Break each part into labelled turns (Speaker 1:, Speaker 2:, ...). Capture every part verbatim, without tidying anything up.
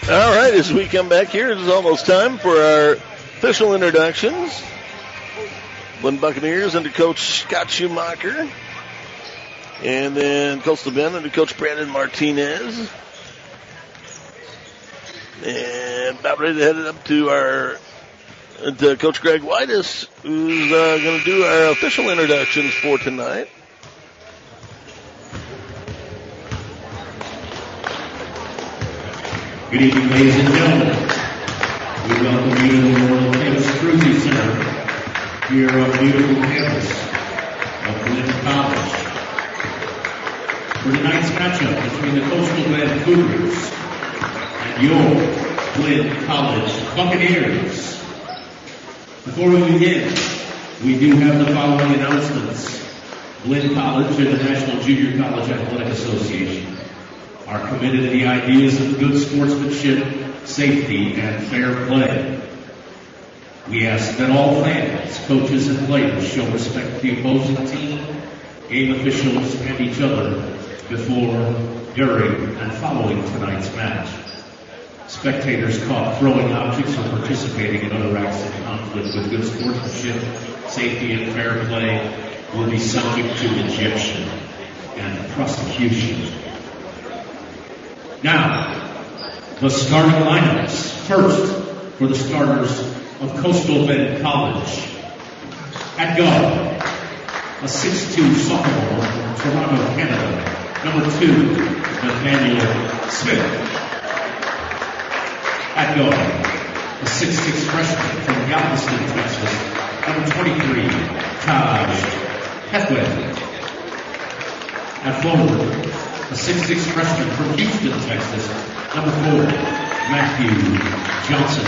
Speaker 1: All right, as we come back here, it is almost time for our official introductions. Blinn Buccaneers under Coach Scott Schumacher. And then Coastal Bend under Coach Brandon Martinez. And about ready to head it up to our to Coach Greg Whitus, who's uh, going to do our official introductions for tonight.
Speaker 2: Good evening, ladies and gentlemen. We welcome you to the World Famous Cruising Center here on the beautiful campus of Blinn College. For tonight's matchup between the Coastal Bend Cougars and your Blinn College Buccaneers. Before we begin, we do have the following announcements. Blinn College and the National Junior College Athletic Association are committed to the ideas of good sportsmanship, safety, and fair play. We ask that all fans, coaches, and players show respect to the opposing team, game officials, and each other before, during, and following tonight's match. Spectators caught throwing objects or participating in other acts of conflict with good sportsmanship, safety, and fair play will be subject to ejection and prosecution. Now, the starting lineups. First, for the starters of Coastal Bend College. At guard, a six two sophomore from Toronto, Canada, number two, Nathaniel Smith. At guard, a six six freshman from Galveston, Texas, number twenty-three, Taj Hetway. At forward, a six six freshman from Houston, Texas, number four, Matthew Johnson.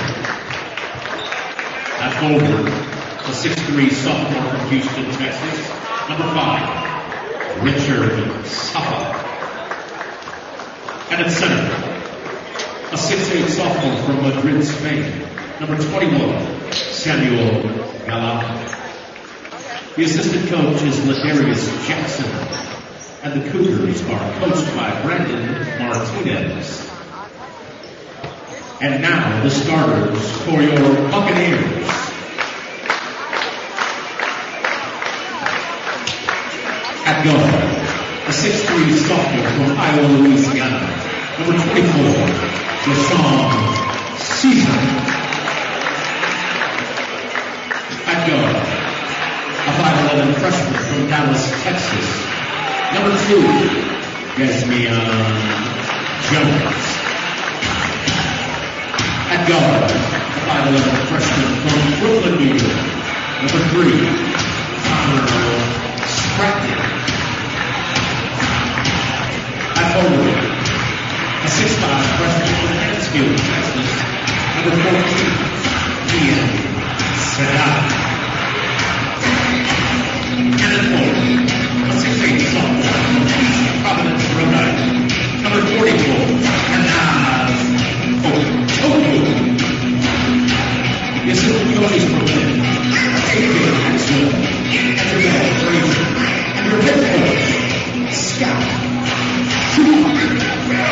Speaker 2: At forward, a six three sophomore from Houston, Texas, number five, Richard Sapa. And at center, a six eight sophomore from Madrid, Spain, number twenty-one, Samuel Galán. The assistant coach is Ladarius Jackson, and the Cougars are coached by Brandon Martinez. And now the starters for your Buccaneers. At guard, a six three sophomore from Iowa, Louisiana, number twenty-four, Deshaun Caesar. At guard, a five eleven freshman from Dallas, Texas, number two, Desmian Jones. At guard, a five eleven freshman from Brooklyn, New York, number three, Connor Stratton. At forward, a six five freshman from Mansfield, Texas, number fourteen, Ian Sedano. And at forward, a six eight sophomore from East Providence, Rhode Island, number forty-four, Hernaz Okoye. The assistant coaches from Blinn, A J Maxwell, Isabel Frazier, and your head coach, Scott Schumacher.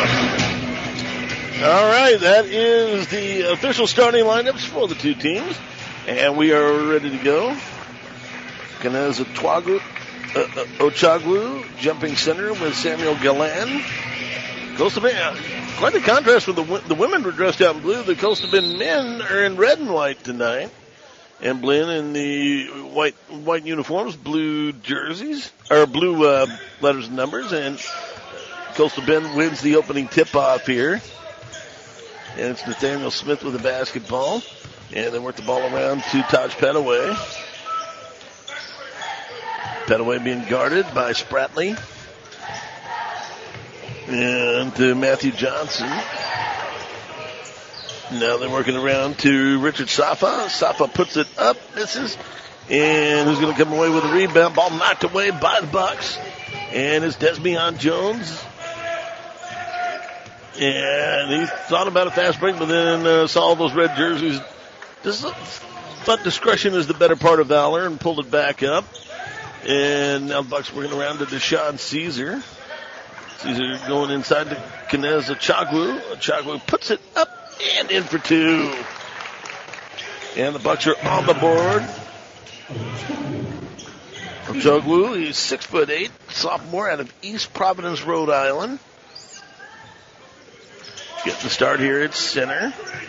Speaker 1: All right, that is the official starting lineups for the two teams, and we are ready to go. Kaneza Twagu, uh, uh, Ochagwu, jumping center with Samuel Galán. Coastal Bend, quite the contrast with the the women were dressed out in blue. The Coastal Bend men are in red and white tonight, and Blinn in the white white uniforms, blue jerseys or blue uh, letters and numbers, and Coastal Bend wins the opening tip-off here. And it's Nathaniel Smith with the basketball. And they work the ball around to Taj Petaway. Petaway being guarded by Spratley. And to Matthew Johnson. Now they're working around to Richard Safa. Safa puts it up, misses. And who's going to come away with a rebound? Ball knocked away by the Bucks. And it's Desmian Jones. And he thought about a fast break, but then uh, saw all those red jerseys. Just thought discretion is the better part of valor and pulled it back up. And now the Bucks working around to Deshaun Caesar. Caesar going inside to Knez Ochagwu. Ochagwu puts it up and in for two. And the Bucks are on the board. Ochagwu, he's six foot eight, sophomore out of East Providence, Rhode Island. Getting the start here at center.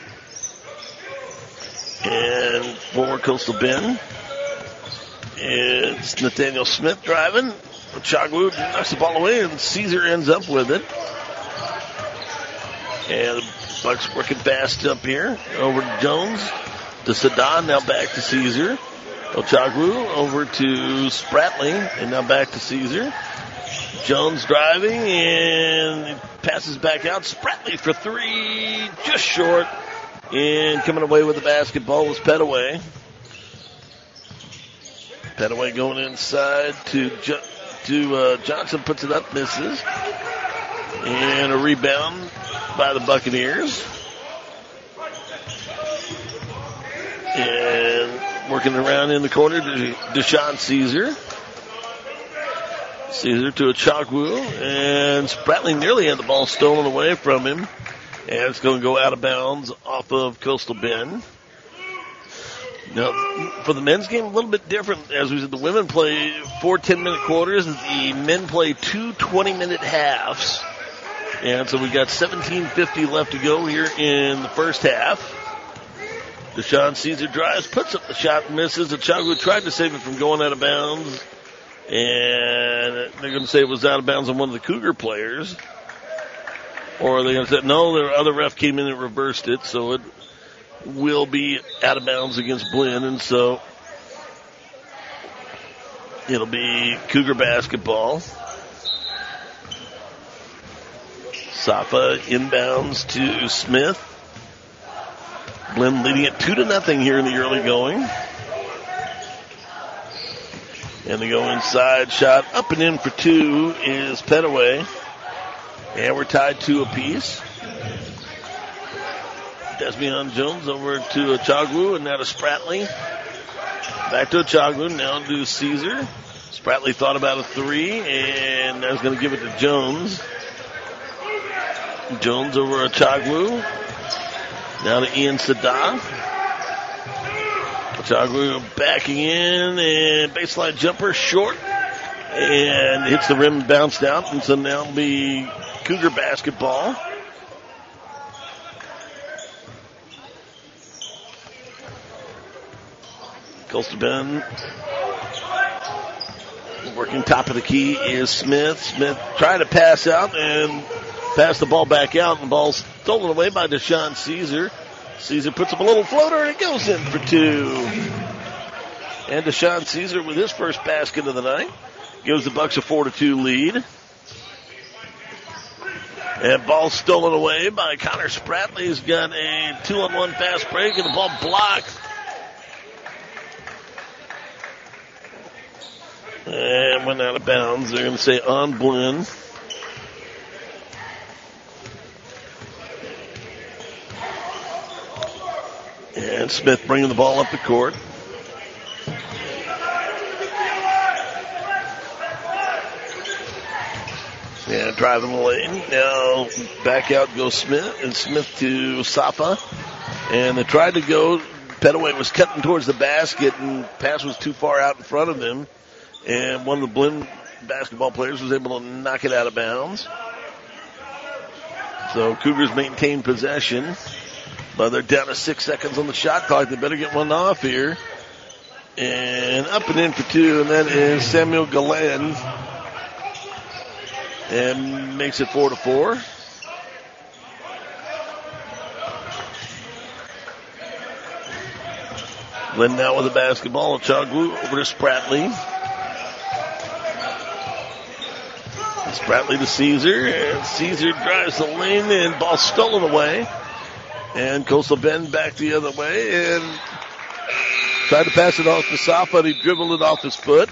Speaker 1: And for Coastal Bend, it's Nathaniel Smith driving. Ochagwu knocks the ball away, and Caesar ends up with it. And the Bucks working fast up here. Over to Jones, to Sadan, now back to Caesar. Ochagwu over to Spratley, and now back to Caesar. Jones driving, and passes back out. Spratley for three, just short. And coming away with the basketball was Petaway. Petaway going inside to jo- to uh, Johnson, puts it up, misses. And a rebound by the Buccaneers. And working around in the corner to Deshaun Caesar. Caesar to Ochagwu, and Spratley nearly had the ball stolen away from him. And it's going to go out of bounds off of Coastal Bend. Now, for the men's game, a little bit different. As we said, the women play four ten-minute quarters. The men play two twenty-minute halves. And so we got seventeen fifty left to go here in the first half. Deshaun Caesar drives, puts up the shot, misses. Ochagwu tried to save it from going out of bounds. And they're going to say it was out of bounds on one of the Cougar players. Or they're going to say, no, the other ref came in and reversed it, so it will be out of bounds against Blinn. And so it'll be Cougar basketball. Safa inbounds to Smith. Blinn leading it two to nothing here in the early going. And they go inside, shot up and in for two is Petaway. And we're tied two apiece. Desmion Jones over to Ochagwu and now to Spratley. Back to Ochagwu, now to Caesar. Spratley thought about a three and now he's going to give it to Jones. Jones over Ochagwu. Now to Ian Sadah. Ochagwu backing in and baseline jumper short and hits the rim and bounced out. And so now it'll be Cougar basketball. Coastal Bend working top of the key is Smith. Smith trying to pass out and pass the ball back out, and the ball's stolen away by Deshaun Caesar. Caesar puts up a little floater, and it goes in for two. And Deshaun Caesar with his first basket of the night gives the Bucks a four to two lead. And ball stolen away by Connor Spratley. He's got a two-on-one fast break, and the ball blocked. And went out of bounds. They're going to say on Blinn. And Smith bringing the ball up the court. Yeah, driving the lane. Now back out goes Smith, and Smith to Safa. And they tried to go. Petaway was cutting towards the basket, and pass was too far out in front of him. And one of the Blinn basketball players was able to knock it out of bounds. So Cougars maintain possession. But they're down to six seconds on the shot clock. They better get one off here. And up and in for two, and that is Samuel Galan. And makes it four to four. Lynn now with the basketball. Ochagwu over to Spratley. Spratley to Caesar. And Caesar drives the lane, and ball stolen away. And Coastal Bend back the other way and tried to pass it off to Safa, and he dribbled it off his foot.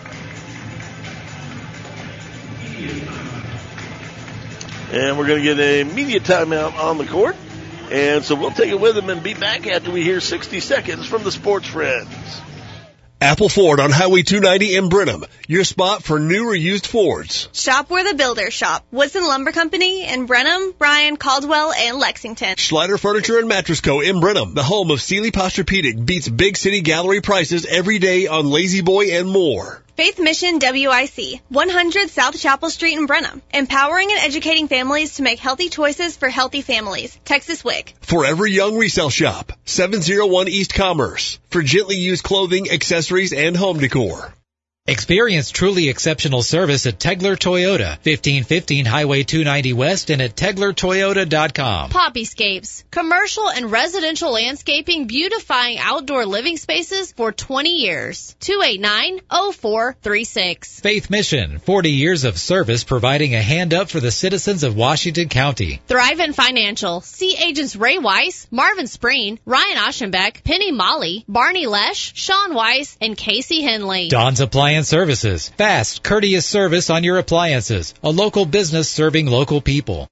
Speaker 1: And we're going to get a media timeout on the court. And so we'll take it with him and be back after we hear sixty seconds from the Sports Friends.
Speaker 3: Apple Ford on Highway two ninety in Brenham, your spot for new or used Fords.
Speaker 4: Shop where the builders shop. Woodson Lumber Company in Brenham, Bryan, Caldwell, and Lexington.
Speaker 3: Schleider Furniture and Mattress Co. in Brenham, the home of Sealy Posturepedic, beats big city gallery prices every day on Lazy Boy and more.
Speaker 4: Faith Mission W I C, one hundred South Chapel Street in Brenham. Empowering and educating families to make healthy choices for healthy families. Texas W I C.
Speaker 3: Forever Young Resale Shop, seven oh one East Commerce, for gently used clothing, accessories, and home decor.
Speaker 5: Experience truly exceptional service at Tegler Toyota, fifteen fifteen Highway two ninety West and at tegler toyota dot com.
Speaker 6: Poppyscapes, commercial and residential landscaping beautifying outdoor living spaces for twenty years. two eight nine, oh four three six.
Speaker 5: Faith Mission, forty years of service providing a hand up for the citizens of Washington County.
Speaker 6: Thrivent Financial, see agents Ray Weiss, Marvin Spreen, Ryan Oschenbeck, Penny Molly, Barney Lesh, Sean Weiss, and Casey Henley.
Speaker 5: Don's Appliance Services. Fast, courteous service on your appliances. A local business serving local people.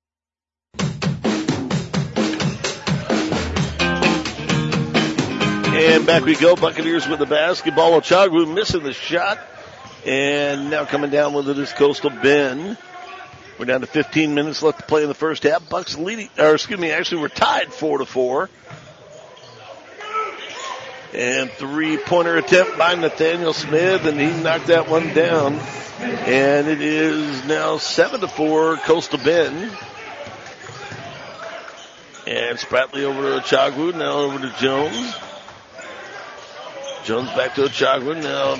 Speaker 1: And back we go. Buccaneers with the basketball. Ochagwu missing the shot. And now coming down with it is Coastal Bend. We're down to fifteen minutes left to play in the first half. Bucks leading, or excuse me, actually we're tied four to four. And three-pointer attempt by Nathaniel Smith, and he knocked that one down. And it is now seven to four, Coastal Bend. And Spratley over to Ochagwu, now over to Jones. Jones back to Ochagwu, now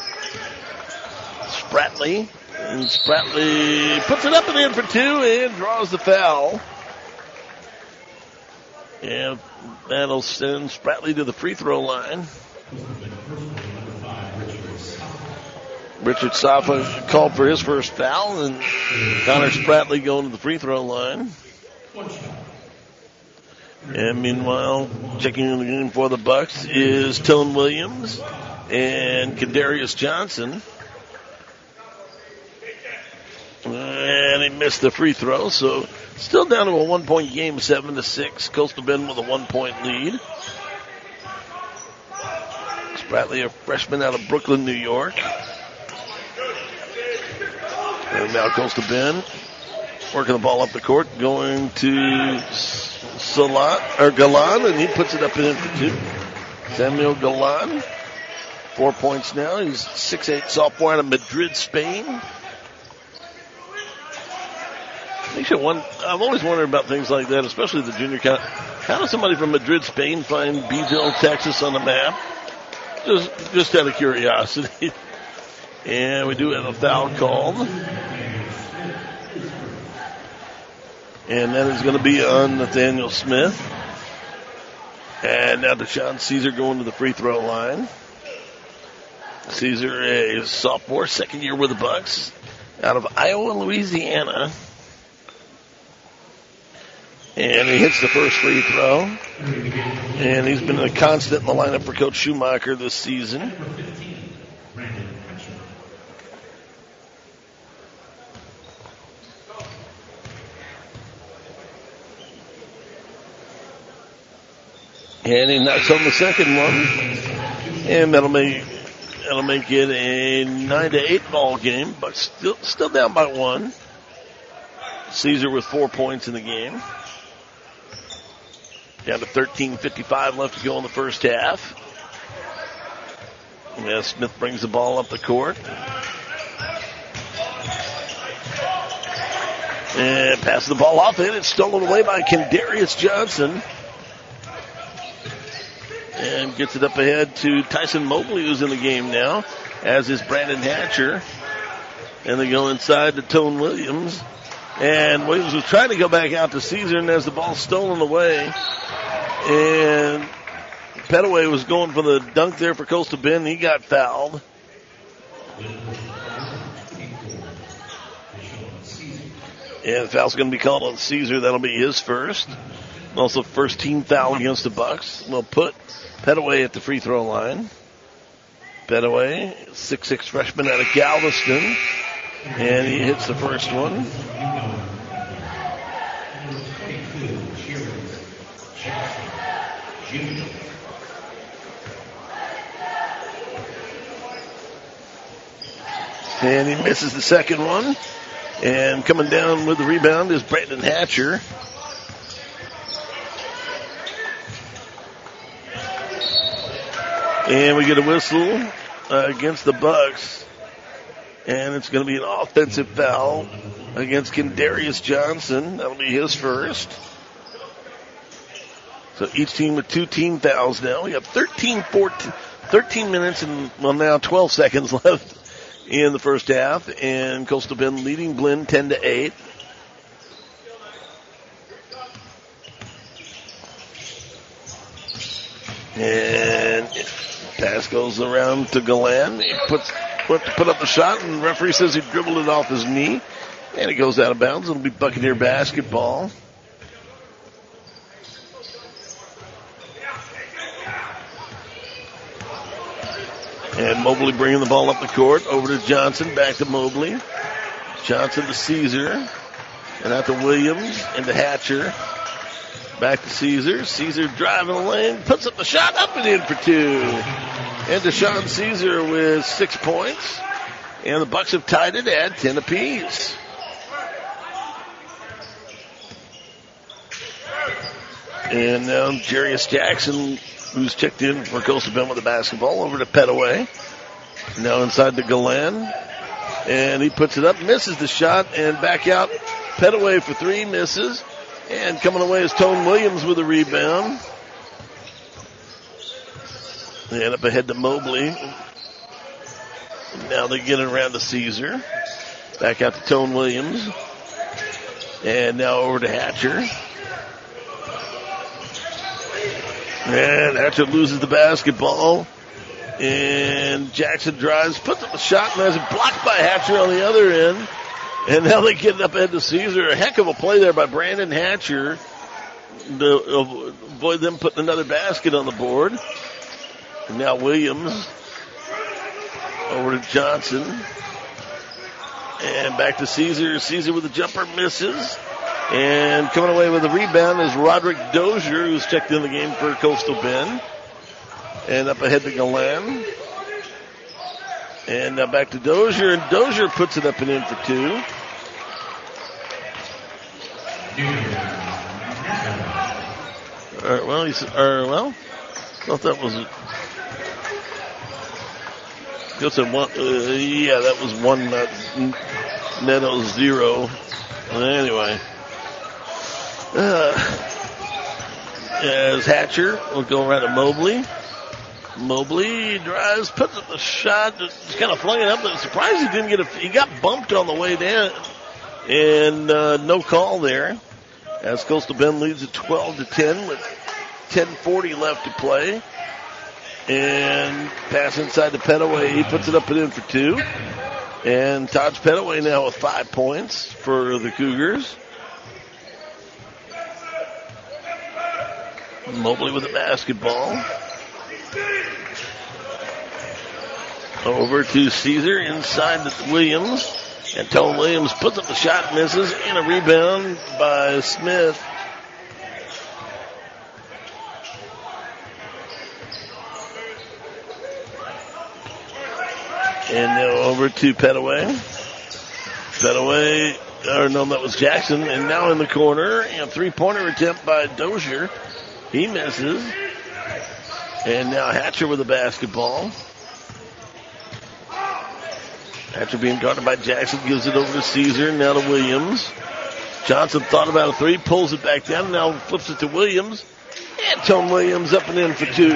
Speaker 1: Spratley. And Spratley puts it up and in for two and draws the foul. And that'll send Spratley to the free throw line. Richard Safa called for his first foul, and Connor Spratley going to the free throw line. And meanwhile, checking in the game for the Bucks is Tone Williams and Kadarius Johnson. And he missed the free throw, so still down to a one-point game, seven to six. Coastal Bend with a one-point lead. Spratley, a freshman out of Brooklyn, New York. And now Coastal Bend working the ball up the court, going to Salat or Galan, and he puts it up and in for two. Samuel Galan, four points now. He's six eight sophomore out of Madrid, Spain. Makes you wonder, I've always wondered about things like that, especially the junior count. How does somebody from Madrid, Spain find Beeville, Texas on the map? Just, just out of curiosity. And we do have a foul called. And that is going to be on Nathaniel Smith. And now Deshaun Caesar going to the free throw line. Caesar is sophomore, second year with the Bucks, out of Iowa, Louisiana. And he hits the first free throw. And he's been a constant in the lineup for Coach Schumacher this season. And he knocks home the second one. And that'll make, that'll make it a nine to eight ball game, but still, still down by one. Caesar with four points in the game. Down to thirteen fifty-five left to go in the first half. Yeah, Smith brings the ball up the court. And passes the ball off, and it's stolen away by Kendarius Johnson. And gets it up ahead to Tyson Mobley, who's in the game now, as is Brandon Hatcher. And they go inside to Tone Williams. And Williams was trying to go back out to Caesar, and as the ball's stolen away, and Petaway was going for the dunk there for Coastal Bend. He got fouled. And the foul's going to be called on Caesar. That'll be his first. Also first team foul against the Bucks. We'll put Petaway at the free throw line. Petaway, six six freshman out of Galveston. And he hits the first one. And he misses the second one. And coming down with the rebound is Brandon Hatcher. And we get a whistle uh, against the Bucks. And it's going to be an offensive foul against Kendarius Johnson. That'll be his first. So each team with two team fouls now. We have thirteen, fourteen, thirteen minutes and, well, now twelve seconds left in the first half. And Coastal Bend leading Blinn ten to eight. And pass goes around to Galan. He puts, put, put up the shot, and the referee says he dribbled it off his knee. And it goes out of bounds. It'll be Buccaneer basketball. And Mobley bringing the ball up the court. Over to Johnson. Back to Mobley. Johnson to Caesar. And out to Williams. And to Hatcher. Back to Caesar. Caesar driving the lane. Puts up the shot. Up and in for two. And Deshaun Caesar with six points. And the Bucks have tied it at ten apiece. And now Jarius Jackson, who's checked in for Coastal Bend with the basketball, over to Petaway. Now inside to Galan. And he puts it up, misses the shot, and back out. Petaway for three, misses. And coming away is Tone Williams with a rebound. And up ahead to Mobley. Now they get it around to Caesar. Back out to Tone Williams. And now over to Hatcher. And Hatcher loses the basketball. And Jackson drives, puts up a shot, and has it blocked by Hatcher on the other end. And now they get it up ahead to Caesar. A heck of a play there by Brandon Hatcher to avoid them putting another basket on the board. And now Williams over to Johnson. And back to Caesar. Caesar with the jumper, misses. And coming away with the rebound is Roderick Dozier, who's checked in the game for Coastal Bend. And up ahead to Galan. And now back to Dozier, and Dozier puts it up and in for two. All right, well, he's, or, well, I thought that was, I guess it one, uh, yeah, that was one, uh, Neto zero. Anyway. Uh, as Hatcher will go around to Mobley. Mobley drives, puts up the shot, just kind of flung it up. I'm surprised he didn't get a, he got bumped on the way down. And, uh, no call there. As Coastal Bend leads at twelve to ten with ten forty left to play. And pass inside to Petaway. He puts it up and in for two. And Taj Petaway now with five points for the Cougars. Mobley with the basketball. Over to Caesar inside to Williams. And Tone Williams puts up the shot, misses, and a rebound by Smith. And now over to Petaway. Petaway, or no, that was Jackson. And now in the corner, and three-pointer attempt by Dozier. He misses. And now Hatcher with the basketball. Hatcher being guarded by Jackson, gives it over to Caesar, now to Williams. Johnson thought about a three, pulls it back down, now flips it to Williams. And Tone Williams up and in for two.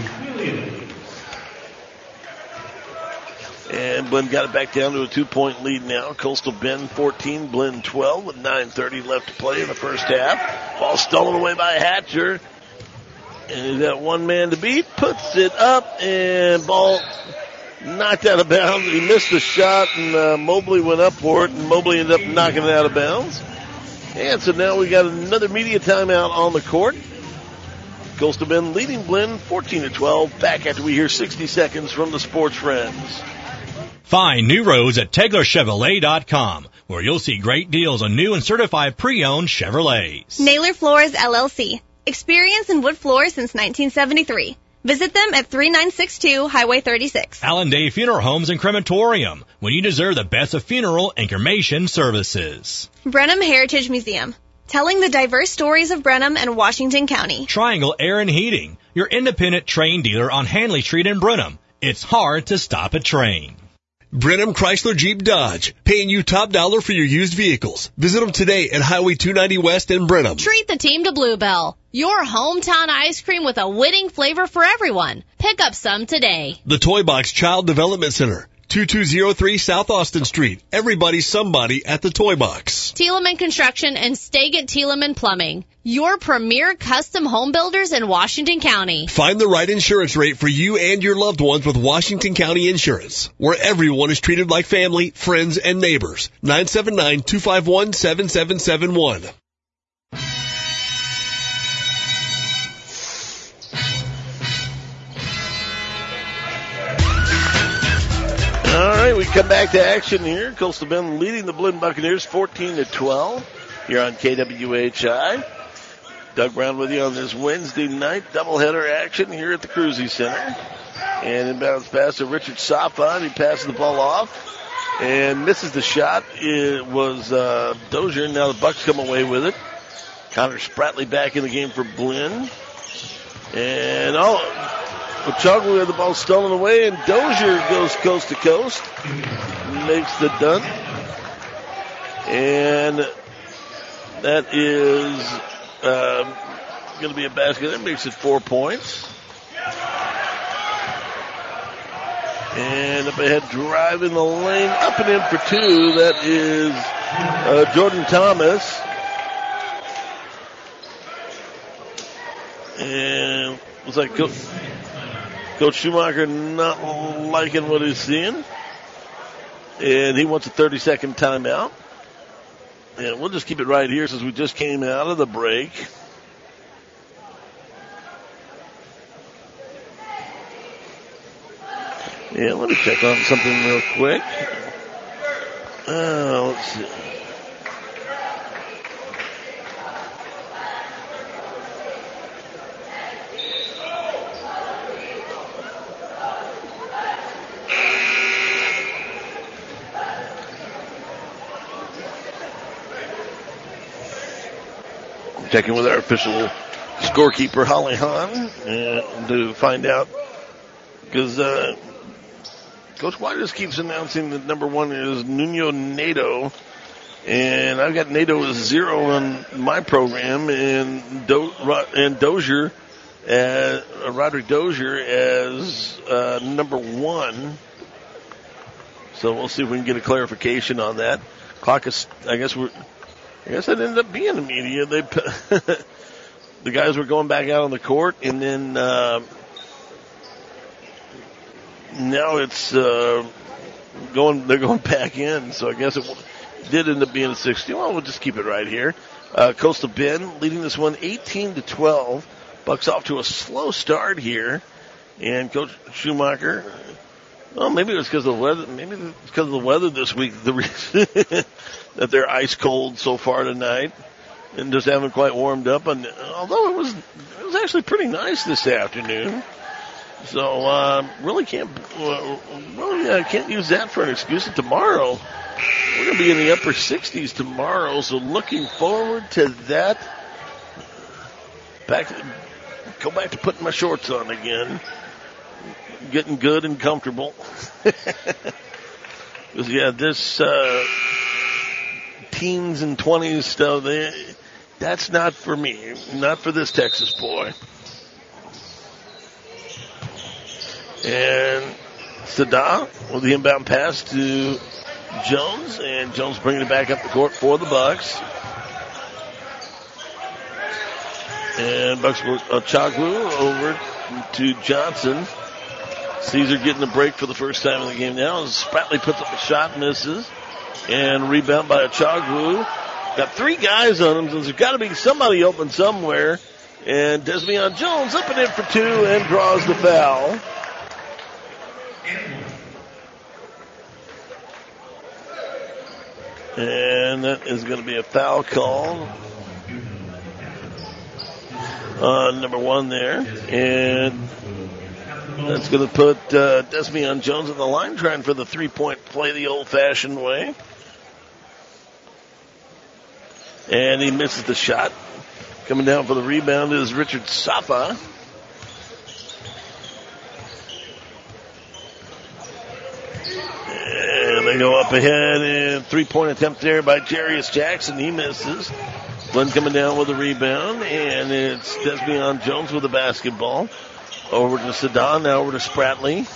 Speaker 1: And Blinn got it back down to a two-point lead now. Coastal Bend fourteen, Blinn twelve with nine thirty left to play in the first half. Ball stolen away by Hatcher. And he's got one man to beat, puts it up, and ball knocked out of bounds. He missed the shot, and uh, Mobley went up for it, and Mobley ended up knocking it out of bounds. And so now we got another media timeout on the court. Coastal Bend leading Blinn fourteen to twelve. Back after we hear sixty seconds from the Sports Friends.
Speaker 7: Find new roads at Tegler Chevrolet dot com, where you'll see great deals on new and certified pre-owned Chevrolets.
Speaker 4: Naylor Floors, L L C. Experience in wood floors since nineteen seventy-three. Visit them at thirty-nine sixty-two Highway thirty-six.
Speaker 7: Allen Day Funeral Homes and Crematorium, when you deserve the best of funeral and cremation services.
Speaker 4: Brenham Heritage Museum, telling the diverse stories of Brenham and Washington County.
Speaker 7: Triangle Air and Heating, your independent Trane dealer on Hanley Street in Brenham. It's hard to stop a Trane.
Speaker 3: Brenham Chrysler Jeep Dodge, paying you top dollar for your used vehicles. Visit them today at Highway two ninety West in Brenham.
Speaker 6: Treat the team to Bluebell, your hometown ice cream with a winning flavor for everyone. Pick up some today.
Speaker 3: The Toy Box Child Development Center, two two zero three South Austin Street. Everybody's somebody at the Toy Box.
Speaker 6: Telaman Construction and Stagat Telaman Plumbing, your premier custom home builders in Washington County.
Speaker 3: Find the right insurance rate for you and your loved ones with Washington County Insurance, where everyone is treated like family, friends, and neighbors. nine seven nine, two five one, seven seven seven one.
Speaker 1: All right, we come back to action here. Coastal Bend leading the Blinn Buccaneers fourteen to twelve here on K W H I. Doug Brown with you on this Wednesday night doubleheader action here at the Cruzy Center. And inbounds pass to Richard Safon. He passes the ball off and misses the shot. It was uh, Dozier. Now the Bucks come away with it. Connor Spratley back in the game for Blinn. And oh, Ochagwu had the ball stolen away, and Dozier goes coast to coast, makes the dunk, and that is uh, going to be a basket. That makes it four points. And up ahead, driving the lane, up and in for two. That is uh, Jordan Thomas. And looks like Coach, Coach Schumacher not liking what he's seeing. And he wants a thirty-second timeout. And we'll just keep it right here since we just came out of the break. Yeah, let me check on something real quick. Uh, let's see. Checking with our official scorekeeper, Holly Hahn, uh, to find out. Because uh, Coach White just keeps announcing that number one is Nuno Nato. And I've got Nato as zero on my program, and Do- and Dozier, uh, Roderick Dozier as uh, number one. So we'll see if we can get a clarification on that. Clock is, I guess we're, I guess that ended up being the media. They, the guys were going back out on the court, and then uh, now it's uh, going. They're going back in. So I guess it did end up being a sixty. Well, we'll just keep it right here. Uh, Coastal Bend leading this one eighteen to twelve. Bucks off to a slow start here, and Coach Schumacher. Well, maybe it was because of the weather. Maybe it's because of the weather this week. The reason that they're ice cold so far tonight, and just haven't quite warmed up. And although it was, it was actually pretty nice this afternoon. So uh, really can't, uh, really uh, can't use that for an excuse. Tomorrow we're going to be in the upper sixties tomorrow. So looking forward to that. Back, go back to putting my shorts on again. Getting good and comfortable. Because, yeah, this uh, teens and twenties stuff, they, that's not for me. Not for this Texas boy. And Sada with the inbound pass to Jones. And Jones bringing it back up the court for the Bucks. And Bucks will uh, Chaglu over to Johnson. Caesar getting a break for the first time in the game now. As Spratley puts up a shot, misses. And rebound by Achagwu. Got three guys on him, so there's got to be somebody open somewhere. And Desmion Jones up and in for two and draws the foul. And that is going to be a foul call on number one there. And That's going to put uh, Desmion Jones on the line, trying for the three-point play the old-fashioned way. And he misses the shot. Coming down for the rebound is Richard Safa. And they go up ahead, and three-point attempt there by Jarius Jackson. He misses. Glenn coming down with a rebound, and it's Desmion Jones with the basketball. Over to Sedan, now over to Spratley.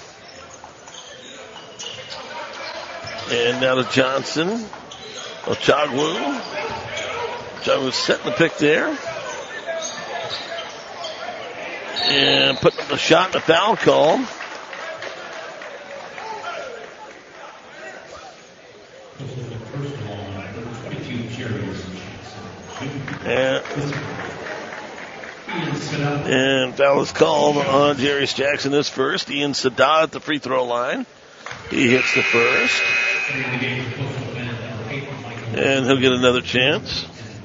Speaker 1: And now to Johnson. Ochagwu. Ochagwu setting the pick there. And putting up the shot and the foul call. And, and foul is called on Jarius Jackson this first. Ian Sadat at the free throw line. He hits the first. And he'll get another chance.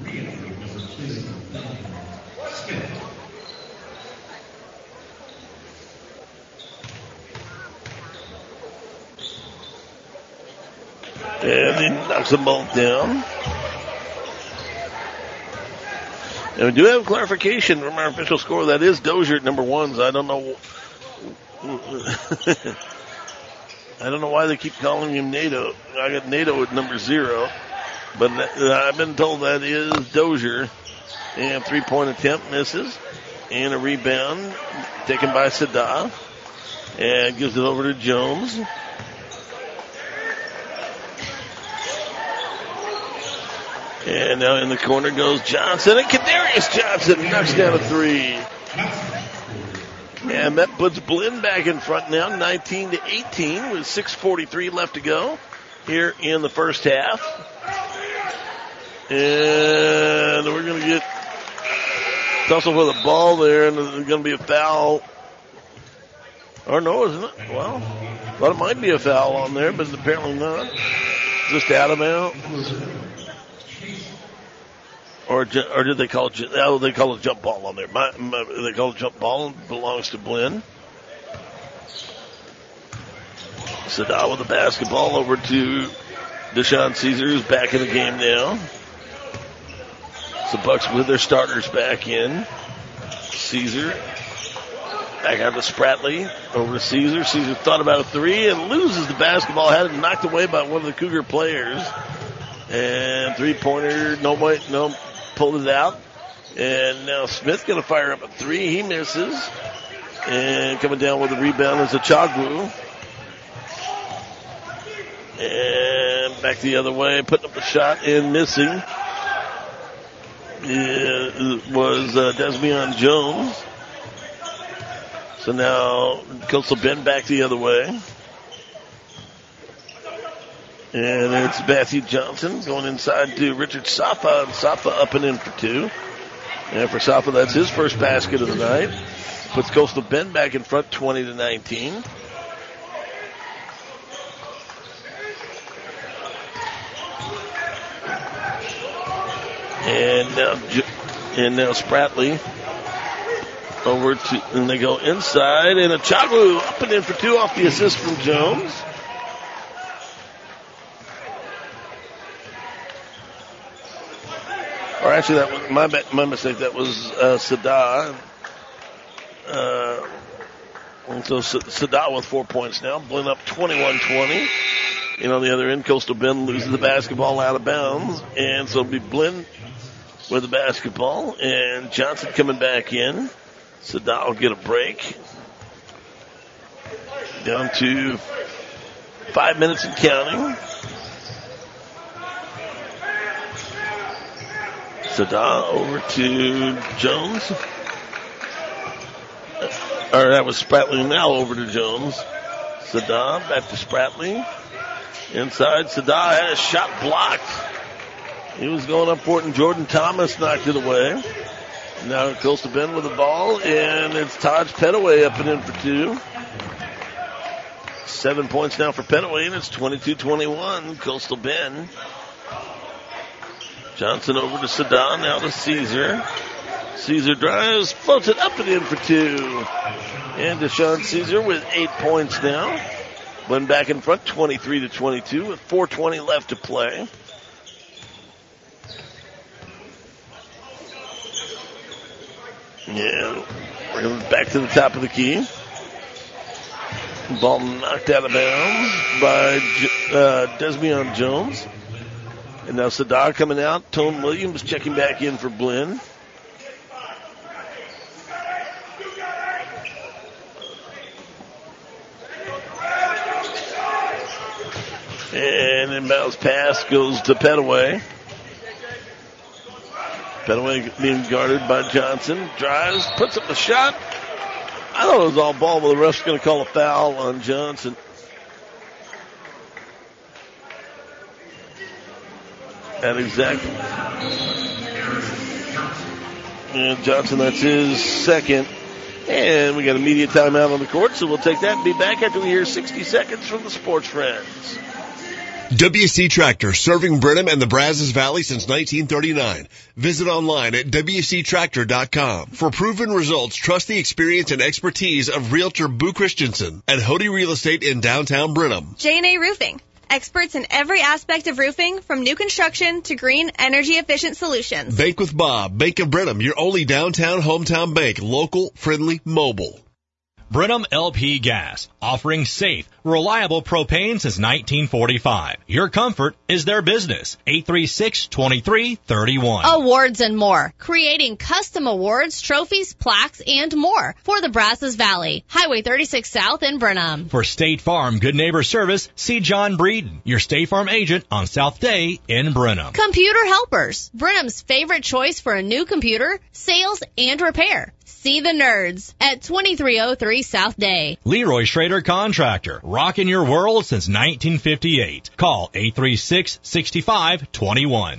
Speaker 1: And he knocks them both down. And we do have clarification from our official score. That is Dozier at number one. So I don't know. I don't know why they keep calling him NATO. I got NATO at number zero. But I've been told that is Dozier. And three-point attempt misses. And a rebound taken by Sadah. And gives it over to Jones. And now in the corner goes Johnson, and Kadarius Johnson knocks down a three. And that puts Blinn back in front now, nineteen to eighteen, with six forty-three left to go here in the first half. And we're going to get tussle for the ball there, and there's going to be a foul. Or no, isn't it? Well, thought it might be a foul on there, but apparently not. Just out of bounds. Or, or did they call it? Oh, they call it jump ball on there. My, my, they call it jump ball. And belongs to Blinn. Sadah with the basketball over to Deshaun Caesar, who's back in the game now. So Bucks with their starters back in. Caesar back out to Spratley, over to Caesar. Caesar thought about a three and loses the basketball. Had it knocked away by one of the Cougar players. And three-pointer, no way, no. Pulled it out. And now Smith going to fire up a three. He misses. And coming down with the rebound is Ochagwu. And back the other way, putting up a shot and missing. It was uh, Desmion Jones. So now Coastal Bend back the other way. And it's Matthew Johnson going inside to Richard Safa. And Safa up and in for two. And for Safa, that's his first basket of the night. Puts Coastal Bend back in front, twenty to nineteen. And now, and now Spratley over to, and they go inside. And Ochagwu up and in for two off the assist from Jones. Or actually, that was my my mistake. That was uh, Sadah. Uh, and so Sadah with four points now. Blinn up twenty-one twenty. And on the other end, Coastal Bend loses the basketball out of bounds. And so it'll be Blinn with the basketball. And Johnson coming back in. Sadah will get a break. Down to five minutes and counting. Sadah over to Jones. Or that was Spratley, now over to Jones. Sadah back to Spratley. Inside, Sadah had a shot blocked. He was going up for it, and Jordan Thomas knocked it away. Now Coastal Bend with the ball, and it's Taj Petaway up and in for two. Seven points now for Petaway, and it's twenty-two twenty-one, Coastal Bend. Johnson over to Saddam, now to Caesar. Caesar drives, floats it up and in for two. And Deshaun Caesar with eight points now. Blinn back in front, twenty-three to twenty-two, with four twenty left to play. Yeah, we're going back to the top of the key. Ball knocked out of bounds by uh, Desmion Jones. And now Sadar coming out. Tone Williams checking back in for Blinn. And inbounds pass goes to Petaway. Petaway being guarded by Johnson. Drives, puts up the shot. I thought it was all ball, but the ref's going to call a foul on Johnson. That exactly. And Johnson, that's his second. And we got immediate timeout on the court, so we'll take that and be back after we hear sixty seconds from the Sports Friends.
Speaker 3: W C Tractor, serving Brenham and the Brazos Valley since nineteen thirty-nine. Visit online at W C tractor dot com. For proven results, trust the experience and expertise of Realtor Boo Christensen at Hody Real Estate in downtown Brenham.
Speaker 4: J and A Roofing, experts in every aspect of roofing, from new construction to green, energy-efficient solutions.
Speaker 3: Bank with Bob, Bank of Brenham, your only downtown hometown bank, local, friendly, mobile.
Speaker 7: Brenham L P Gas, offering safe, reliable propane since nineteen forty-five. Your comfort is their business. eight three six, two three three one.
Speaker 6: Awards and more. Creating custom awards, trophies, plaques, and more for the Brazos Valley. Highway thirty-six South in Brenham.
Speaker 7: For State Farm Good Neighbor Service, see John Breeden, your State Farm agent on South Day in Brenham.
Speaker 6: Computer Helpers. Brenham's favorite choice for a new computer, sales, and repair. See the nerds at twenty-three oh three South Day.
Speaker 7: Leroy Schrader Contractor, rocking your world since nineteen fifty-eight. Call eight three six, six five two one.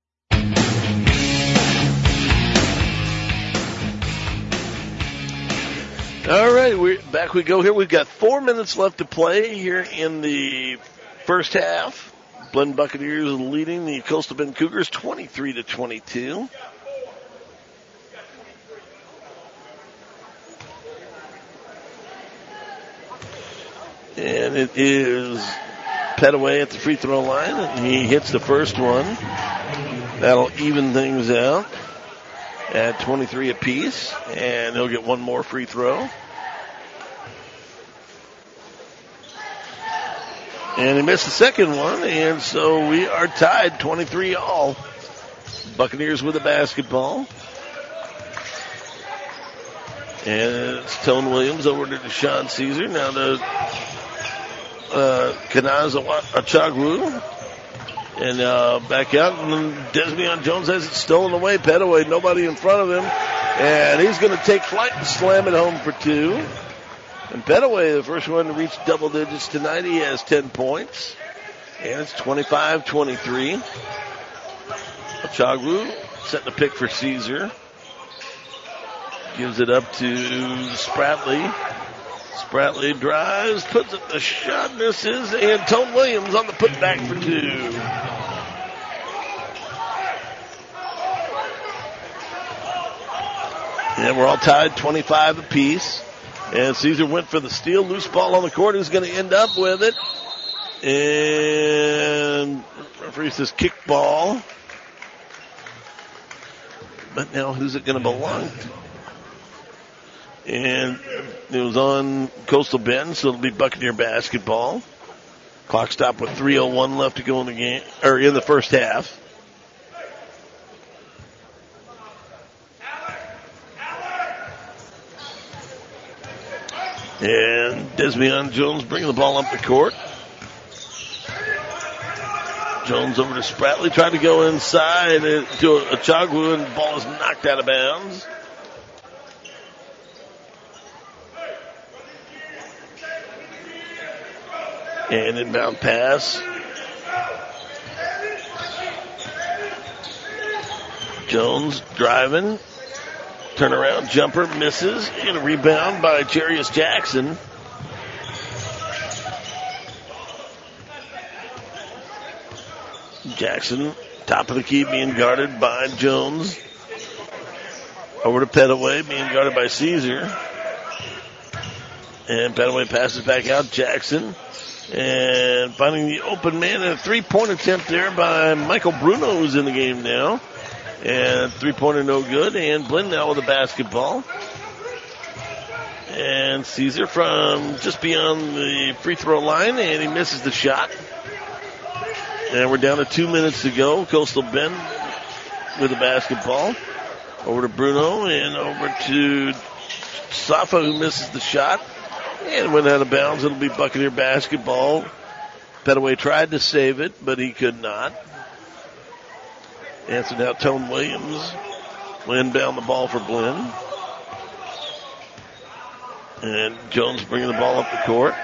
Speaker 1: All right, we're back we go here. We've got four minutes left to play here in the first half. Blinn Buccaneers leading the Coastal Bend Cougars twenty-three to twenty-two. And it is Petaway at the free throw line, and he hits the first one. That'll even things out at twenty-three apiece, and he'll get one more free throw. And he missed the second one, and so we are tied twenty-three all. Buccaneers with the basketball. And it's Tone Williams over to Deshaun Caesar. Now to uh, Kanaz Achagwu. And uh, back out. And Desmion Jones has it stolen away. Petaway, nobody in front of him. And he's going to take flight and slam it home for two. And Petaway, the first one to reach double digits tonight. He has ten points. And it's twenty-five twenty-three. Achagwu setting the pick for Caesar. Gives it up to Spratley. Spratley drives, puts up the shot, misses, and Tone Williams on the putback for two. And we're all tied twenty-five apiece. And Caesar went for the steal. Loose ball on the court. Who's going to end up with it? And referee says kick ball. But now who's it going to belong to? And it was on Coastal Bend, so it'll be Buccaneer basketball. Clock stop with three oh one left to go in the game, or in the first half. And Desmion Jones bringing the ball up the court. Jones over to Spratley, trying to go inside to Achagwu, and the ball is knocked out of bounds. And inbound pass. Jones driving. Turnaround jumper misses. And a rebound by Jarius Jackson. Jackson, top of the key, being guarded by Jones. Over to Petaway, being guarded by Caesar. And Petaway passes back out. Jackson. And finding the open man, and a three-point attempt there by Michael Bruno, who's in the game now. And three-pointer no good. And Blinn now with the basketball. And Caesar from just beyond the free throw line, and he misses the shot. And we're down to two minutes to go. Coastal Bend with the basketball. Over to Bruno and over to Safa, who misses the shot. And went out of bounds. It'll be Buccaneer basketball. Petaway tried to save it, but he could not. And so now Tone Williams will inbound the ball for Blinn. And Jones bringing the ball up the court.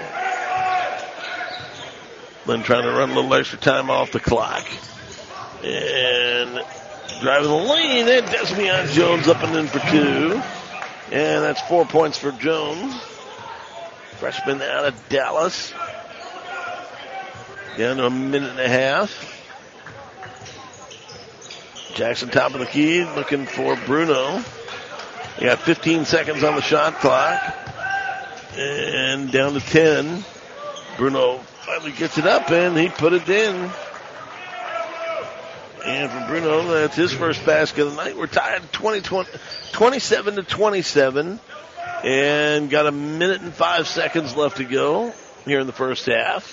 Speaker 1: Blinn trying to run a little extra time off the clock. And driving the lane. And Desmion Jones up and in for two. And that's four points for Jones. Freshman out of Dallas. Down to a minute and a half. Jackson top of the key, looking for Bruno. They got fifteen seconds on the shot clock. And down to ten. Bruno finally gets it up, and he put it in. And for Bruno, that's his first basket of the night. We're tied twenty, twenty, twenty-seven to twenty-seven. And got a minute and five seconds left to go here in the first half.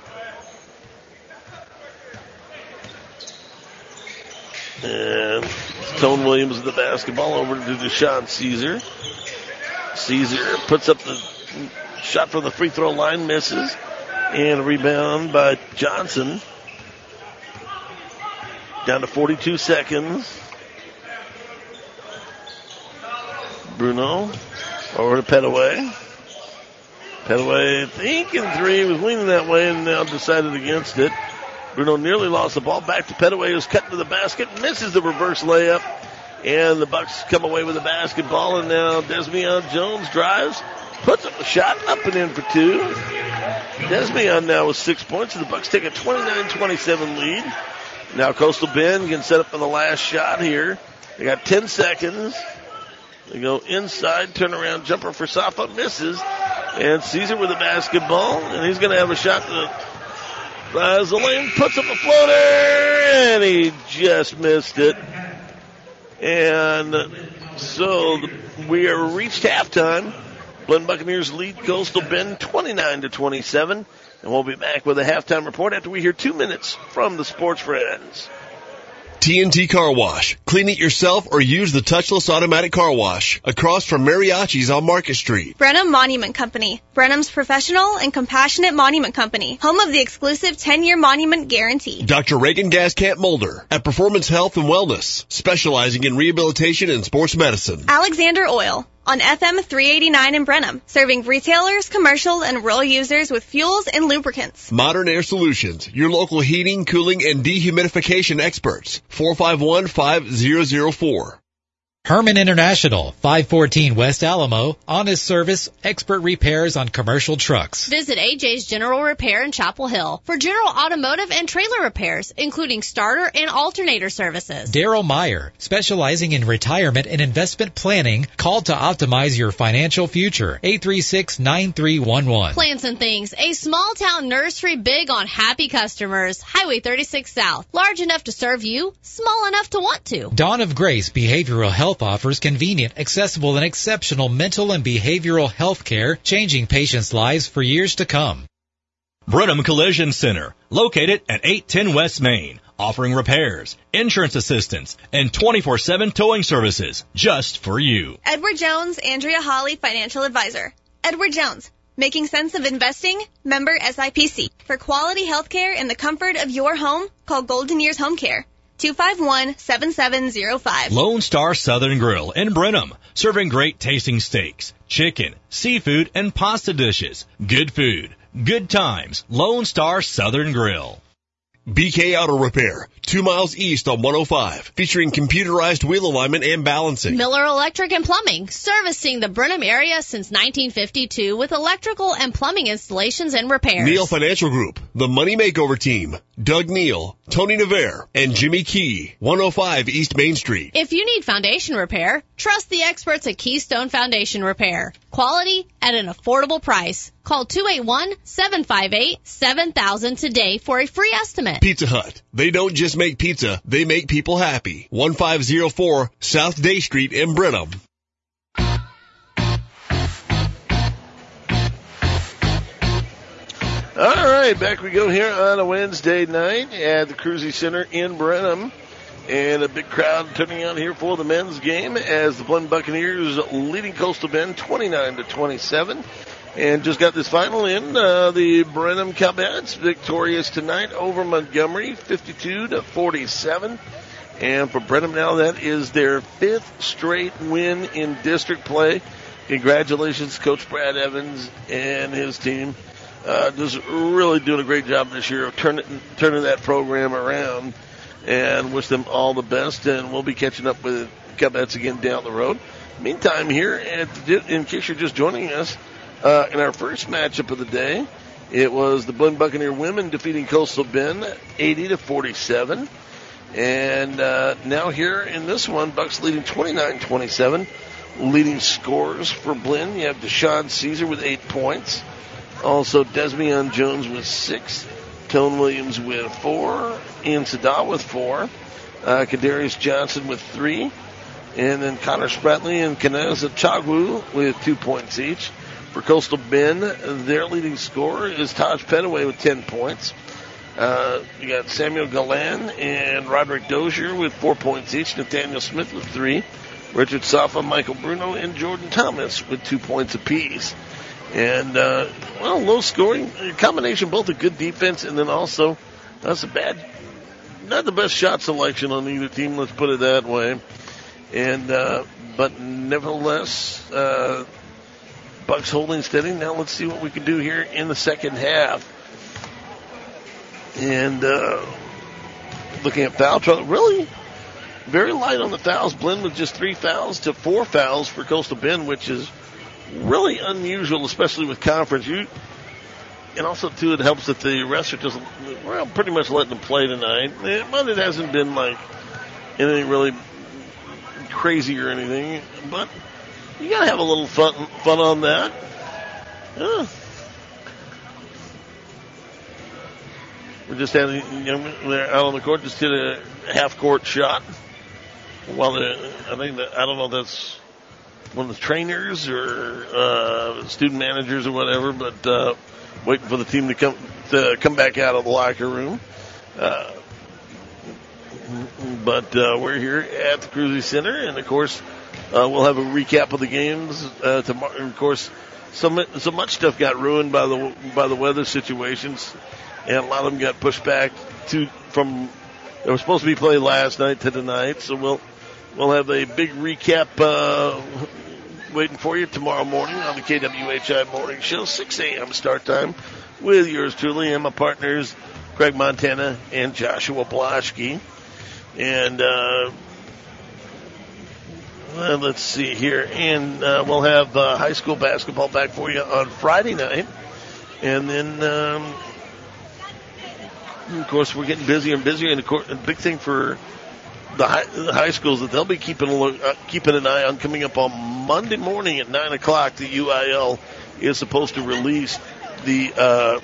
Speaker 1: And Tone Williams with the basketball over to Deshaun Caesar. Caesar puts up the shot from the free throw line, misses. And a rebound by Johnson. Down to forty-two seconds. Bruno over to Petaway. Petaway thinking three, was leaning that way and now decided against it. Bruno nearly lost the ball. Back to Petaway, who's cut to the basket, misses the reverse layup. And the Bucks come away with the basketball, and now Desmion Jones drives, puts up a shot, up and in for two. Desmion now with six points, and the Bucks take a twenty-nine twenty-seven lead. Now Coastal Bend can set up for the last shot here. They got ten seconds. They go inside, turn around, jumper for Safa, misses. And Caesar with the basketball, and he's going to have a shot to uh, Zalane puts up a floater, and he just missed it. And so we are reached halftime. Blinn Buccaneers lead Coastal Bend twenty-nine to twenty-seven. And we'll be back with a halftime report after we hear two minutes from the Sports Friends.
Speaker 3: T N T Car Wash. Clean it yourself or use the touchless automatic car wash. Across from Mariachi's on Market Street.
Speaker 4: Brenham Monument Company. Brenham's professional and compassionate monument company. Home of the exclusive ten-year monument guarantee.
Speaker 3: Doctor Reagan Gascant Mulder at Performance Health and Wellness, specializing in rehabilitation and sports medicine.
Speaker 4: Alexander Oil. On F M three eighty-nine in Brenham, serving retailers, commercial, and rural users with fuels and lubricants.
Speaker 3: Modern Air Solutions, your local heating, cooling, and dehumidification experts. four five one, five zero zero four.
Speaker 5: Herman International, five fourteen West Alamo, honest service, expert repairs on commercial trucks.
Speaker 6: Visit A J's General Repair in Chapel Hill for general automotive and trailer repairs, including starter and alternator services.
Speaker 5: Daryl Meyer, specializing in retirement and investment planning, called to optimize your financial future. eight three six, nine three one one.
Speaker 6: Plants and Things, a small town nursery big on happy customers. Highway thirty-six South, large enough to serve you, small enough to want to.
Speaker 5: Dawn of Grace Behavioral Health offers convenient, accessible, and exceptional mental and behavioral health care, changing patients' lives for years to come.
Speaker 7: Brenham Collision Center, located at eight ten West Main, offering repairs, insurance assistance, and twenty-four seven towing services just for you.
Speaker 4: Edward Jones, Andrea Holly, Financial Advisor. Edward Jones, making sense of investing, member S I P C. For quality health care in the comfort of your home, call Golden Years Home Care. two five one, seven seven zero five.
Speaker 7: Lone Star Southern Grill in Brenham, serving great tasting steaks, chicken, seafood, and pasta dishes. Good food, good times. Lone Star Southern Grill.
Speaker 3: B K Auto Repair, two miles east on one oh five, featuring computerized wheel alignment and balancing.
Speaker 6: Miller Electric and Plumbing, servicing the Brenham area since nineteen fifty-two with electrical and plumbing installations and repairs.
Speaker 3: Neal Financial Group, the Money Makeover Team, Doug Neal, Tony Navarre, and Jimmy Key, one oh five East Main Street.
Speaker 6: If you need foundation repair, trust the experts at Keystone Foundation Repair. Quality at an affordable price. Call two eight one, seven five eight, seven thousand today for a free estimate.
Speaker 3: Pizza Hut. They don't just make pizza, they make people happy. fifteen oh four South Day Street in Brenham.
Speaker 1: All right, back we go here on a Wednesday night at the Cruzy Center in Brenham. And a big crowd turning out here for the men's game as the Blenheim Buccaneers leading Coastal Bend twenty-nine to twenty-seven. And just got this final in, uh, the Brenham Cowbats victorious tonight over Montgomery, fifty-two to forty-seven. And for Brenham now, that is their fifth straight win in district play. Congratulations, Coach Brad Evans and his team. Uh, just really doing a great job this year of turning, turning that program around, and wish them all the best. And we'll be catching up with Cowbats again down the road. Meantime, here, at, in case you're just joining us, Uh, in our first matchup of the day, it was the Blenheim Buccaneer women defeating Coastal Bend eighty to forty-seven. And uh, now here in this one, Bucks leading twenty-nine twenty-seven. Leading scorers for Blenheim, you have Deshaun Caesar with eight points. Also Desmion Jones with six. Tone Williams with four. Ian Sadal with four. Uh, Kadarius Johnson with three. And then Connor Spratley and Kaneza Chagwu with two points each. For Coastal Bend, their leading scorer is Taj Petaway with ten points. Uh, you got Samuel Galan and Roderick Dozier with four points each. Nathaniel Smith with three. Richard Safa, Michael Bruno, and Jordan Thomas with two points apiece. And, uh, well, low scoring combination, both a good defense and then also that's a bad, not the best shot selection on either team, let's put it that way. And, uh, but nevertheless, uh, Bucks holding steady. Now let's see what we can do here in the second half. And uh, looking at foul trouble, really very light on the fouls. Blend with just three fouls to four fouls for Coastal Bend, which is really unusual, especially with conference. You, and also, too, it helps that the refs are just, well, pretty much letting them play tonight. But it hasn't been like anything really crazy or anything. But you gotta have a little fun fun on that. Yeah. We're just having, you know, they're out on the court, just did a half court shot. While the, I think that, I don't know if that's one of the trainers or uh, student managers or whatever, but uh, waiting for the team to come to come back out of the locker room. Uh, but uh, we're here at the Cruzy Center, and of course. Uh, we'll have a recap of the games uh, tomorrow. And of course, so, so much stuff got ruined by the by the weather situations, and a lot of them got pushed back to from. They were supposed to be played last night to tonight, so we'll we'll have a big recap uh, waiting for you tomorrow morning on the K W H I Morning Show, six a.m. start time, with yours truly and my partners Craig Montana and Joshua Bloschke, and. Uh, Uh, let's see here. And uh, we'll have uh, high school basketball back for you on Friday night. And then, um, of course, we're getting busier and busier. And, of course, the big thing for the high, the high schools that they'll be keeping a look, uh, keeping an eye on coming up on Monday morning at nine o'clock, the U I L is supposed to release the uh,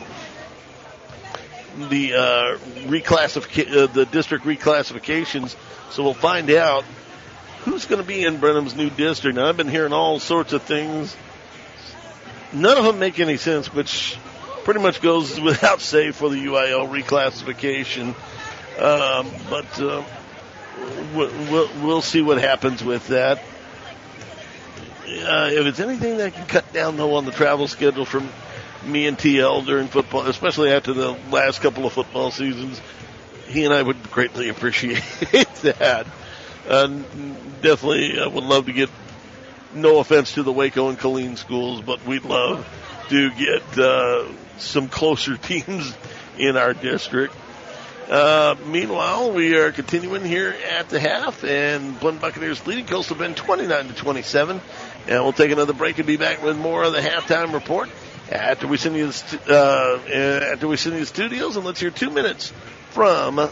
Speaker 1: the uh, reclassific- uh, the district reclassifications. So we'll find out who's going to be in Brenham's new district. Now, I've been hearing all sorts of things. None of them make any sense, which pretty much goes without say for the U I L reclassification. Um, but uh, we'll, we'll see what happens with that. Uh, if it's anything that can cut down, though, on the travel schedule from me and T L during football, especially after the last couple of football seasons, he and I would greatly appreciate that. Uh, definitely uh, would love to get, no offense to the Waco and Killeen schools, but we'd love to get uh, some closer teams in our district. Uh, meanwhile, we are continuing here at the half, and Blinn Buccaneers leading Coastal Bend twenty-nine to twenty-seven. And we'll take another break and be back with more of the halftime report after we send you the stu- uh, after we send you the studios. And let's hear two minutes from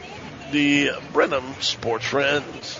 Speaker 1: the Brenham Sports Friends.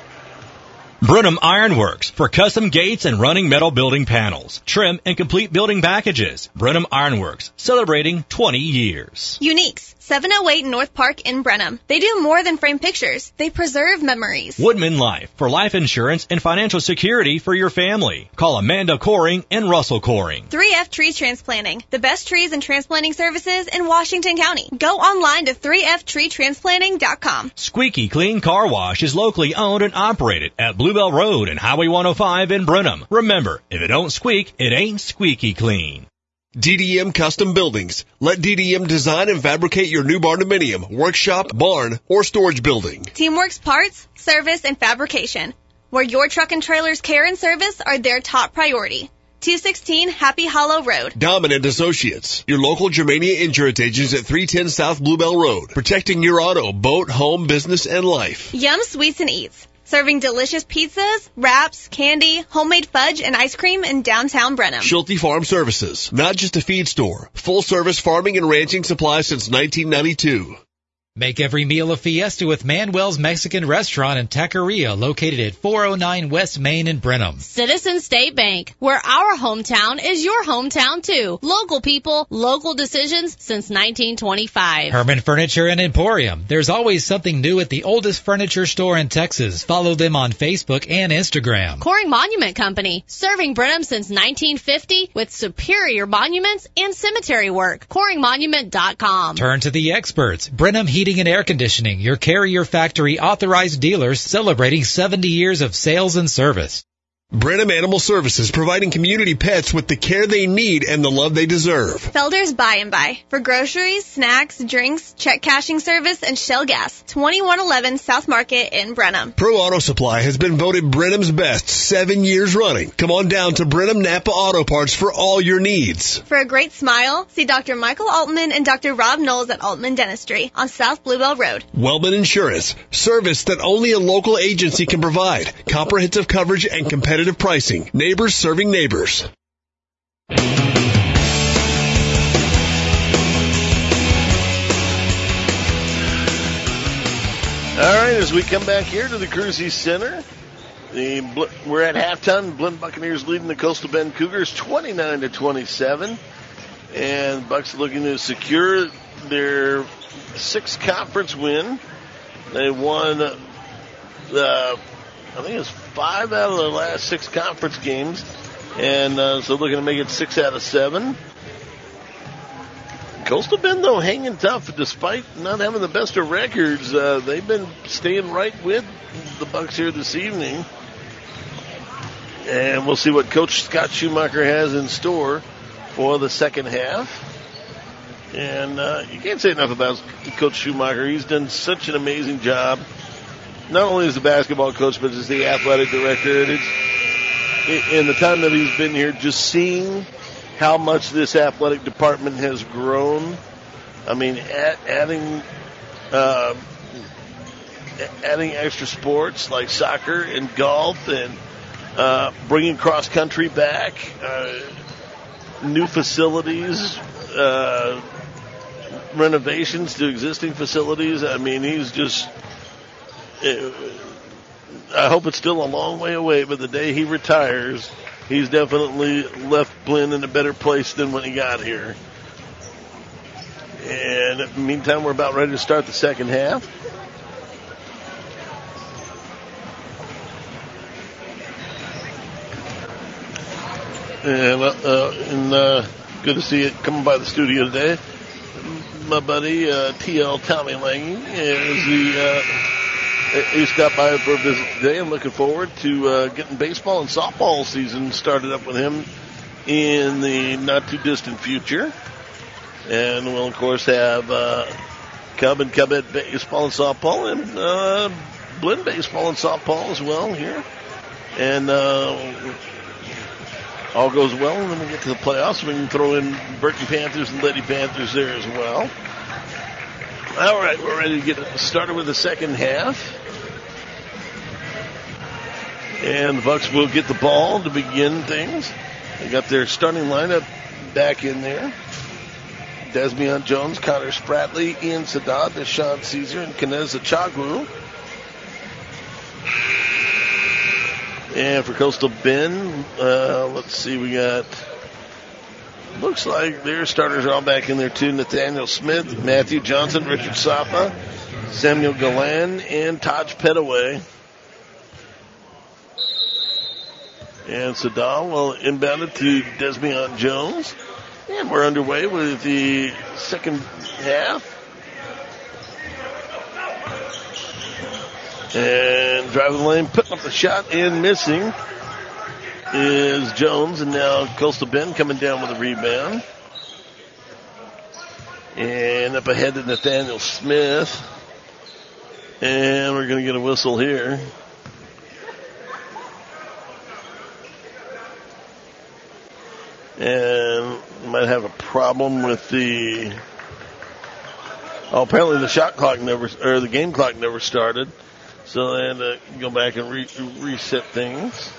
Speaker 7: Brenham Ironworks for custom gates and running metal building panels, trim, and complete building packages. Brenham Ironworks, celebrating twenty years.
Speaker 4: Uniques, seven oh eight North Park in Brenham. They do more than frame pictures. They preserve memories.
Speaker 7: Woodman Life for life insurance and financial security for your family. Call Amanda Coring and Russell Coring.
Speaker 4: three F Tree Transplanting, the best trees and transplanting services in Washington County. Go online to three f tree transplanting dot com.
Speaker 7: Squeaky Clean Car Wash is locally owned and operated at Bluebell Road and Highway one oh five in Brenham. Remember, if it don't squeak, it ain't squeaky clean.
Speaker 3: D D M Custom Buildings. Let D D M design and fabricate your new barndominium, workshop, barn, or storage building.
Speaker 4: Teamworks Parts, Service, and Fabrication, where your truck and trailer's care and service are their top priority. two sixteen Happy Hollow Road.
Speaker 3: Dominant Associates, your local Germania insurance agents at three ten South Bluebell Road, protecting your auto, boat, home, business, and life.
Speaker 4: Yum Sweets and Eats, serving delicious pizzas, wraps, candy, homemade fudge, and ice cream in downtown Brenham.
Speaker 3: Schulte Farm Services, not just a feed store. Full-service farming and ranching supplies since nineteen ninety-two.
Speaker 5: Make every meal a fiesta with Manuel's Mexican Restaurant and Taqueria, located at four oh nine West Main in Brenham.
Speaker 6: Citizen State Bank, where our hometown is your hometown too. Local people, local decisions since nineteen twenty-five.
Speaker 5: Herman Furniture and Emporium. There's always something new at the oldest furniture store in Texas. Follow them on Facebook and Instagram.
Speaker 6: Coring Monument Company, serving Brenham since nineteen fifty with superior monuments and cemetery work. coring monument dot com.
Speaker 5: Turn to the experts. Brenham Heating and Air Conditioning, your Carrier Factory authorized dealers celebrating seventy years of sales and service.
Speaker 3: Brenham Animal Services, providing community pets with the care they need and the love they deserve.
Speaker 4: Felder's Buy and Buy, for groceries, snacks, drinks, check cashing service, and Shell Gas, twenty-one eleven South Market in Brenham.
Speaker 3: Pro Auto Supply has been voted Brenham's best seven years running. Come on down to Brenham Napa Auto Parts for all your needs.
Speaker 4: For a great smile, see Doctor Michael Altman and Doctor Rob Knowles at Altman Dentistry on South Bluebell Road.
Speaker 3: Wellman Insurance, service that only a local agency can provide. Comprehensive coverage and competitive pricing. Neighbors serving neighbors.
Speaker 1: All right, as we come back here to the Cruzy Center, the we're at halftime. Blinn Buccaneers leading the Coastal Bend Cougars twenty-nine to twenty-seven, and Bucks looking to secure their sixth conference win. They won the I think it's five out of the last six conference games, and uh, so looking to make it six out of seven. Coastal Bend, though, hanging tough despite not having the best of records. Uh, they've been staying right with the Bucks here this evening, and we'll see what Coach Scott Schumacher has in store for the second half. And uh, you can't say enough about Coach Schumacher. He's done such an amazing job. Not only as the basketball coach, but as the athletic director. And it's, in the time that he's been here, just seeing how much this athletic department has grown. I mean, add, adding uh, adding extra sports like soccer and golf, and uh, bringing cross country back, uh, new facilities, uh, renovations to existing facilities. I mean, he's just. I hope it's still a long way away, but the day he retires, he's definitely left Blinn in a better place than when he got here. And in the meantime, we're about ready to start the second half. And, uh, and uh, good to see it coming by the studio today. My buddy uh, T L Tommy Lange is the. Uh, He stopped by for a visit today. I'm looking forward to uh, getting baseball and softball season started up with him in the not-too-distant future. And we'll, of course, have uh, Cub and Cubette baseball and softball, and uh, Blinn baseball and softball as well here. And uh, all goes well, and then we get to the playoffs. We can throw in Burton Panthers and Lady Panthers there as well. All right, we're ready to get started with the second half. And the Bucks will get the ball to begin things. They got their starting lineup back in there. Desmion Jones, Connor Spratley, Ian Sadat, Deshaun Caesar, and Keneza Chagwu. And for Coastal Bend, uh, let's see, we got, looks like their starters are all back in there too. Nathaniel Smith, Matthew Johnson, Richard Safa, Samuel Galan, and Taj Petaway. And Sadat will inbound it to Desmion Jones. And we're underway with the second half. And driving the lane, putting up the shot and missing is Jones. And now Coastal Bend coming down with a rebound. And up ahead to Nathaniel Smith. And we're going to get a whistle here. And might have a problem with the. Oh, apparently the shot clock never, or the game clock never started, so they had to go back and re- reset things.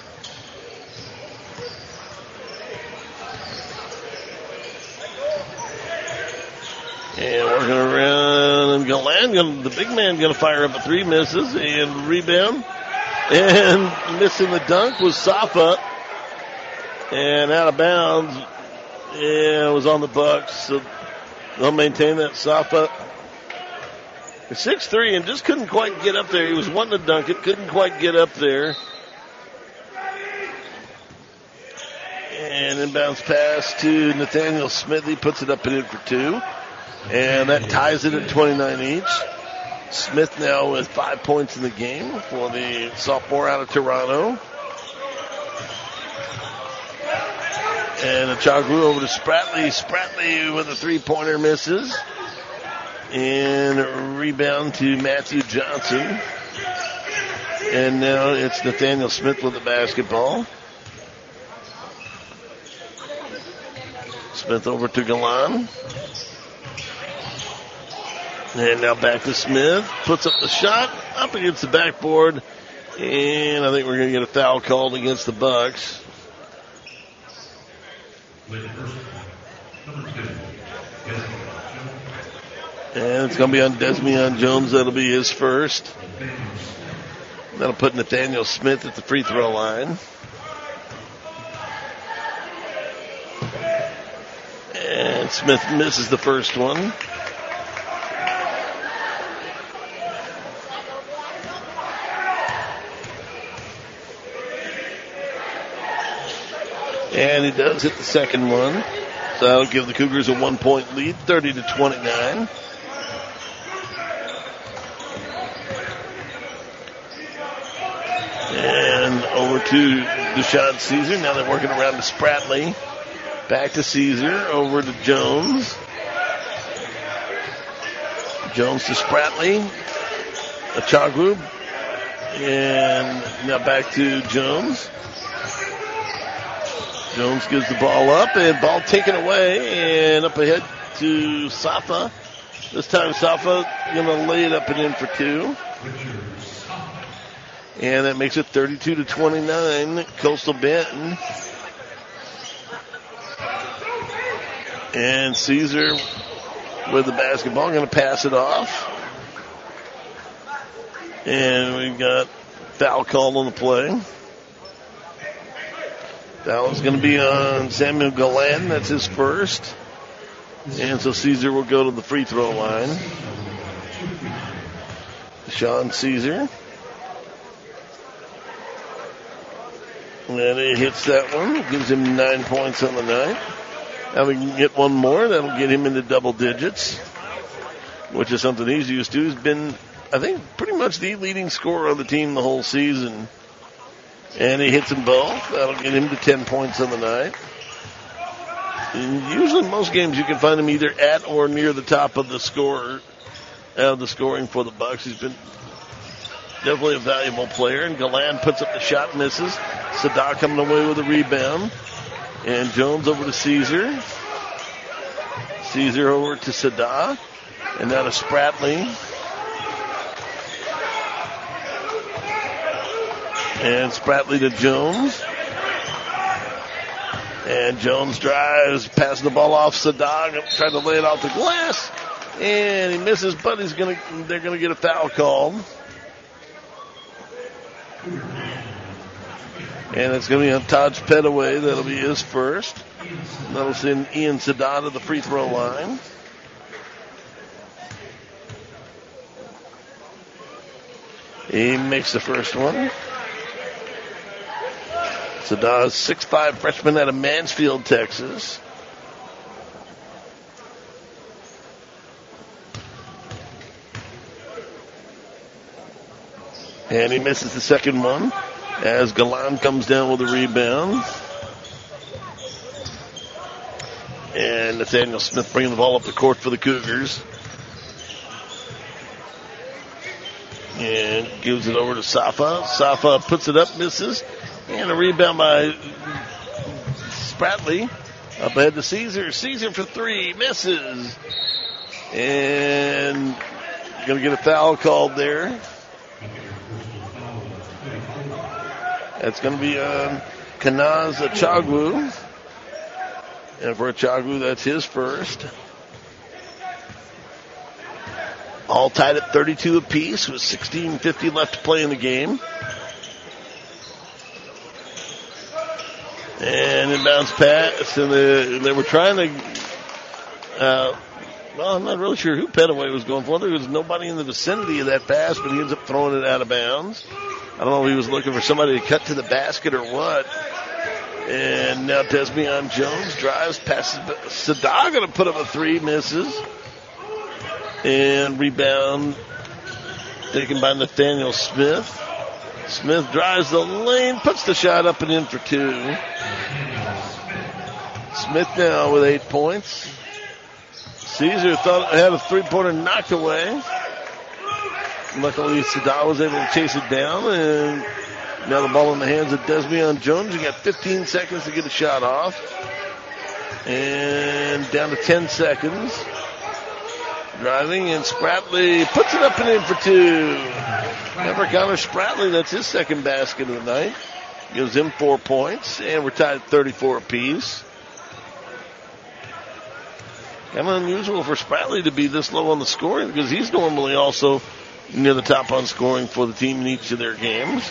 Speaker 1: And working around, and Galan, the big man, going to fire up a three, misses, and rebound, and missing the dunk was Safa. And out of bounds, yeah, it was on the Bucks, so they'll maintain that. Safa, six three, and just couldn't quite get up there. He was wanting to dunk it, couldn't quite get up there. And inbounds pass to Nathaniel Smith. He puts it up and in for two. And that ties it at twenty-nine each. Smith now with five points in the game for the sophomore out of Toronto. And a Chagwu over to Spratley. Spratley with a three-pointer misses. And a rebound to Matthew Johnson. And now it's Nathaniel Smith with the basketball. Smith over to Galan. And now back to Smith. Puts up the shot. Up against the backboard. And I think we're going to get a foul called against the Bucks. And it's going to be on Desmion Jones. That'll be his first. That'll put Nathaniel Smith at the free throw line. And Smith misses the first one. And he does hit the second one. So that'll give the Cougars a one-point lead, thirty to twenty-nine. And over to Deshaun Caesar. Now they're working around to Spratley. Back to Caesar. Over to Jones. Jones to Spratley. A Chagwu. And now back to Jones. Jones gives the ball up, and ball taken away, and up ahead to Safa. This time Safa going to lay it up and in for two. And that makes it thirty-two to twenty-nine, Coastal Bend. And Caesar with the basketball, going to pass it off. And we've got foul call on the play. That was going to be on Samuel Galan. That's his first. And so Caesar will go to the free throw line. Deshaun Caesar. And he hits that one. Gives him nine points on the night. Now we can get one more. That'll get him into double digits, which is something he's used to. He's been, I think, pretty much the leading scorer on the team the whole season. And he hits them both. That'll get him to ten points on the night. And usually most games you can find him either at or near the top of the score, of the scoring for the Bucks. He's been definitely a valuable player. And Galan puts up the shot, misses. Sadat coming away with a rebound. And Jones over to Caesar. Caesar over to Sadat. And now to Spratley. And Spratley to Jones. And Jones drives, passing the ball off Sadag, trying to lay it off the glass. And he misses, but he's gonna, they're going to get a foul called. And it's going to be on Taj Petaway. That'll be his first. That'll send Ian Sadah to the free throw line. He makes the first one. Sadah, six five freshman out of Mansfield, Texas. And he misses the second one as Galan comes down with a rebound. And Nathaniel Smith bringing the ball up the court for the Cougars. And gives it over to Safa. Safa puts it up, misses. And a rebound by Spratley. Up ahead to Caesar. Caesar for three, misses. And going to get a foul called there. That's going to be on Kanaz Achagwu. And for Achagwu, that's his first. All tied at thirty-two apiece with sixteen fifty left to play in the game. And inbounds pass, and the, they were trying to, uh, well, I'm not really sure who Petaway was going for. There was nobody in the vicinity of that pass, but he ends up throwing it out of bounds. I don't know if he was looking for somebody to cut to the basket or what. And now Desmion Jones drives, passes. Sadah going to put up a three, misses. And rebound taken by Nathaniel Smith. Smith drives the lane, puts the shot up and in for two. Smith now with eight points. Caesar thought had a three-pointer knocked away. Luckily, Sadah was able to chase it down, and now the ball in the hands of Desmion Jones. You got fifteen seconds to get a shot off. And down to ten seconds. Driving, and Spratley puts it up and in for two. Never Connor Spratley, that's his second basket of the night. Gives him four points, and we're tied at thirty-four apiece. Kind of unusual for Spratley to be this low on the scoring because he's normally also near the top on scoring for the team in each of their games.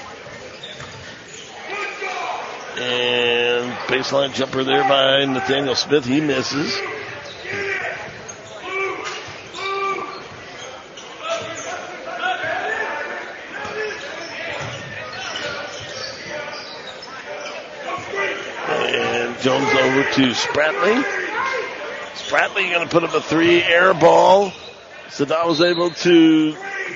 Speaker 1: And baseline jumper there by Nathaniel Smith. He misses. And Jones over to Spratley. Spratley going to put up a three, air ball. Sadah was able to,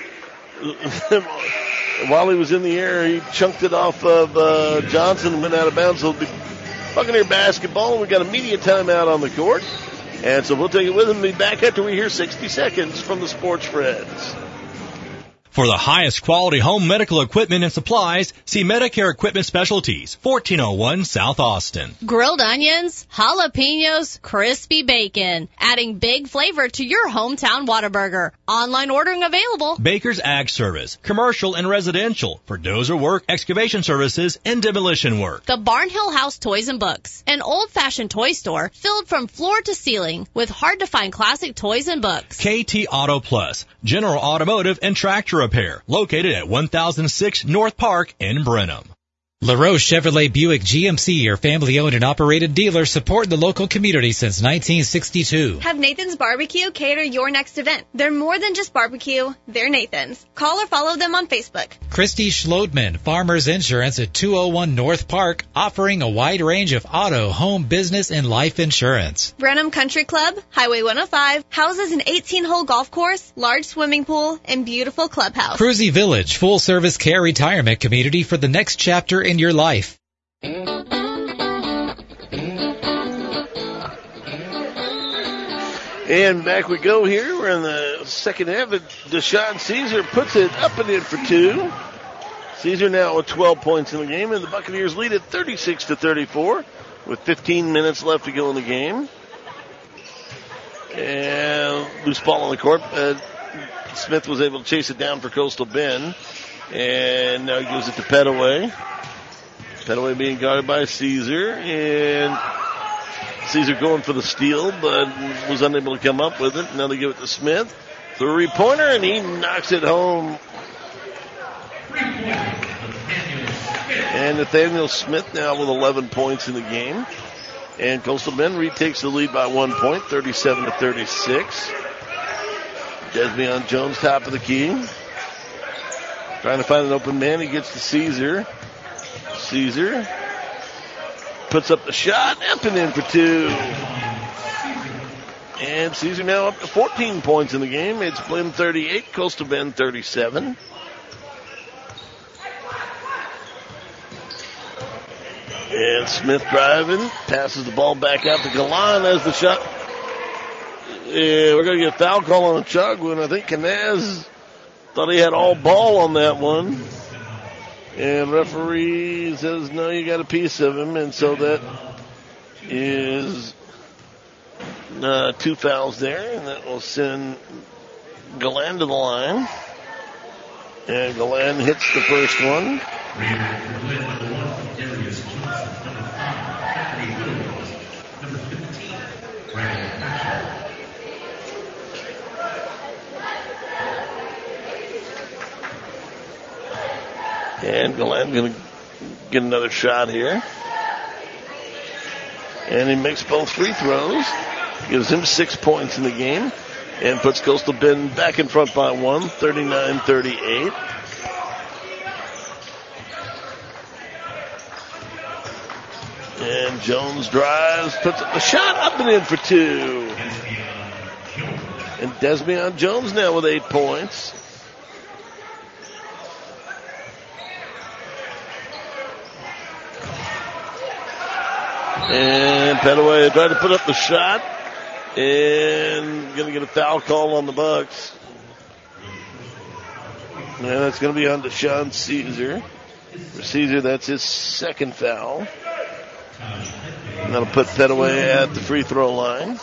Speaker 1: while he was in the air, he chunked it off of uh, Johnson and went out of bounds. So it'll be Buccaneer basketball. We've got a media timeout on the court. And so we'll take it with him and be back after we hear sixty seconds from the Sports Freds.
Speaker 7: For the highest quality home medical equipment and supplies, see Medicare Equipment Specialties, fourteen oh one South Austin.
Speaker 6: Grilled onions, jalapenos, crispy bacon, adding big flavor to your hometown Whataburger. Online ordering available.
Speaker 7: Baker's Ag Service, commercial and residential, for dozer work, excavation services, and demolition work.
Speaker 6: The Barnhill House Toys and Books, an old-fashioned toy store filled from floor to ceiling with hard-to-find classic toys and books.
Speaker 7: K T Auto Plus, general automotive and tractor repair, located at one thousand six North Park in Brenham.
Speaker 5: LaRoche Chevrolet Buick G M C, your family-owned and operated dealer, supporting the local community since nineteen sixty-two.
Speaker 4: Have Nathan's Barbecue cater your next event. They're more than just barbecue, they're Nathan's. Call or follow them on Facebook.
Speaker 5: Christy Schlodman, Farmers Insurance at two oh one North Park, offering a wide range of auto, home, business, and life insurance.
Speaker 4: Brenham Country Club, Highway one oh five, houses an eighteen-hole golf course, large swimming pool, and beautiful clubhouse.
Speaker 5: Cruzy Village, full-service care retirement community for the next chapter in your life.
Speaker 1: And back we go here. We're in the second half. Deshaun Caesar puts it up and in for two. Caesar now with twelve points in the game, and the Buccaneers lead at thirty-six to thirty-four with fifteen minutes left to go in the game. And loose ball on the court. Uh, Smith was able to chase it down for Coastal Bend. And now he gives it to Petaway. Petaway being guarded by Caesar. And Caesar going for the steal, but was unable to come up with it. Now they give it to Smith. Three-pointer, and he knocks it home. And Nathaniel Smith now with eleven points in the game. And Coastal Bend retakes the lead by one point, thirty-seven to thirty-six. Desmion Jones, top of the key. Trying to find an open man. He gets to Caesar. Caesar puts up the shot, up and in for two. And Caesar now up to fourteen points in the game. It's Blim thirty-eight, Coastal Bend thirty-seven. And Smith driving, passes the ball back out to Galan as the shot. Yeah, we're going to get a foul call on Ochagwu, and I think Canaz thought he had all ball on that one. And referee says, no, you got a piece of him, and so that is uh, two fouls there, and that will send Galan to the line. And Galan hits the first one. And Galan going to get another shot here. And he makes both free throws. Gives him six points in the game. And puts Coastal Bend back in front by one, thirty-nine thirty-eight. And Jones drives, puts up the shot, up and in for two. And Desmion Jones now with eight points. And Petaway tried to put up the shot. And going to get a foul call on the Bucks. And that's going to be on Deshaun Caesar. For Caesar, that's his second foul. And that'll put Petaway at the free throw line.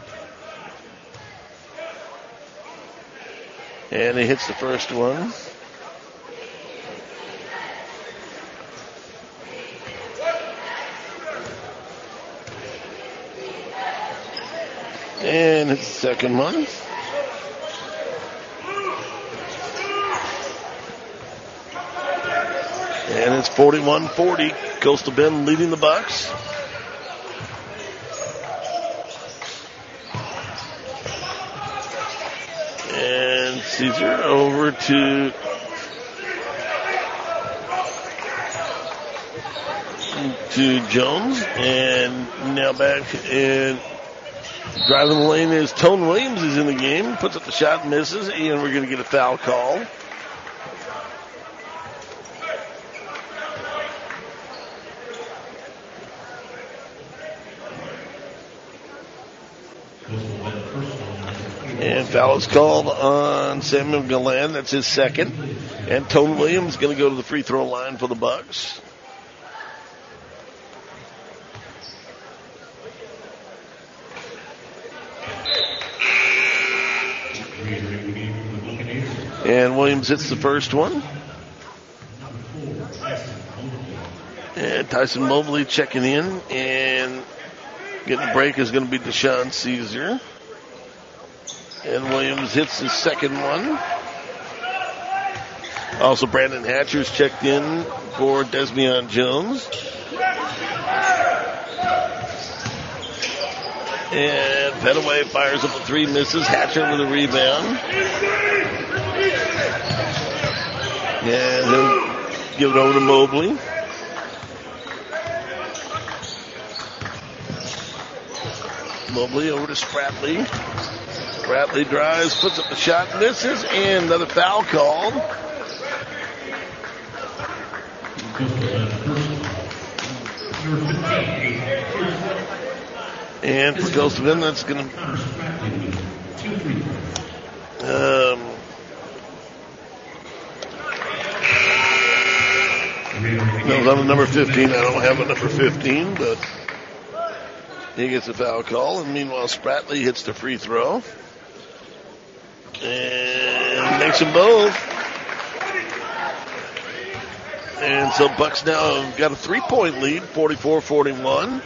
Speaker 1: And he hits the first one. And it's the second one. And it's forty-one forty. Coastal Bend leading the Bucks. And Caesar over to to Jones. And now back in driving the lane is Tone Williams is in the game. Puts up the shot, misses, and we're going to get a foul call. And foul is called on Samuel Galan. That's his second. And Tone Williams going to go to the free throw line for the Bucks. And Williams hits the first one. And Tyson Mobley checking in. And getting the break is going to be Deshaun Caesar. And Williams hits his second one. Also, Brandon Hatcher's checked in for Desmion Jones. And Petaway fires up a three, misses. Hatcher with a rebound. And he'll give it over to Mobley. Mobley over to Spratley. Spratley drives, puts up the shot, misses, and another foul called. And for Coastal Bend, that's going to um, that was on the number fifteen. I don't have a number fifteen, but He gets a foul call, and meanwhile Spratley hits the free throw. And makes them both. And so Bucks now have got a three-point lead, forty-four forty-one.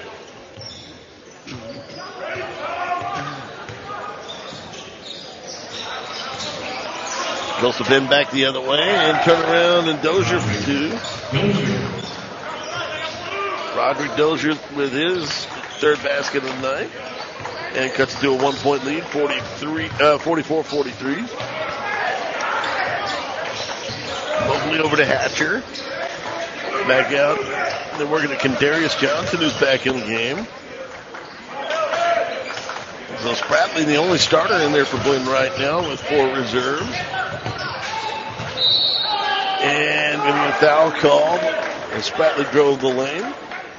Speaker 1: Coastal Bend back the other way and turn around and Dozier for two. Roderick Dozier with his third basket of the night and cuts it to a one-point lead, forty-three, uh, forty-four forty-three. Locally over to Hatcher. Back out. They're working at Kendarius Johnson, who's back in the game. So Spratley, the only starter in there for Blinn right now with four reserves. And when the foul called, and Spratley drove the lane.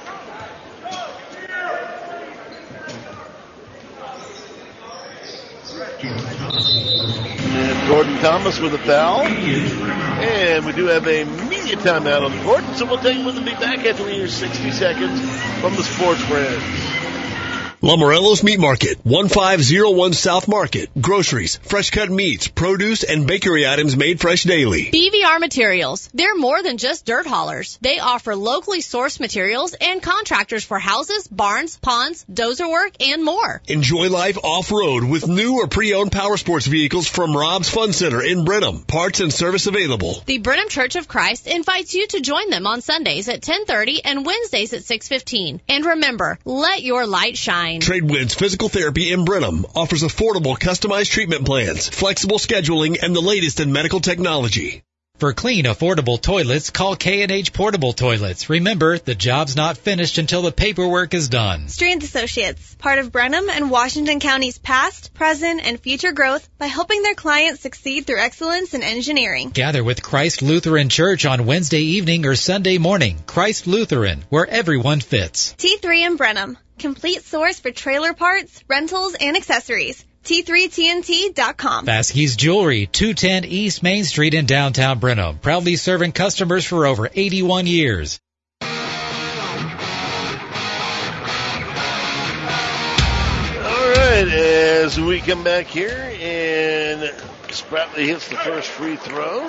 Speaker 1: And Gordon Thomas with a foul. And we do have a media timeout on the court, so we'll take it with and be back after we hear sixty seconds from the Sports Friends.
Speaker 3: Lamorello's Meat Market, one five zero one South Market. Groceries, fresh cut meats, produce, and bakery items made fresh daily.
Speaker 6: B V R Materials. They're more than just dirt haulers. They offer locally sourced materials and contractors for houses, barns, ponds, dozer work, and more.
Speaker 3: Enjoy life off-road with new or pre-owned power sports vehicles from Rob's Fun Center in Brenham. Parts and service available.
Speaker 6: The Brenham Church of Christ invites you to join them on Sundays at ten thirty and Wednesdays at six fifteen. And remember, let your light shine.
Speaker 3: Tradewinds Physical Therapy in Brenham offers affordable customized treatment plans, flexible scheduling, and the latest in medical technology.
Speaker 5: For clean, affordable toilets, call K and H Portable Toilets. Remember, the job's not finished until the paperwork is done.
Speaker 4: Strands Associates, part of Brenham and Washington County's past, present, and future growth by helping their clients succeed through excellence in engineering.
Speaker 5: Gather with Christ Lutheran Church on Wednesday evening or Sunday morning. Christ Lutheran, where everyone fits.
Speaker 4: T three in Brenham, complete source for trailer parts, rentals, and accessories. T three T N T dot com.
Speaker 5: Baskey's Jewelry, two ten East Main Street in downtown Brenham. Proudly serving customers for over eighty-one years.
Speaker 1: All right, as we come back here, and Spratley hits the first free throw.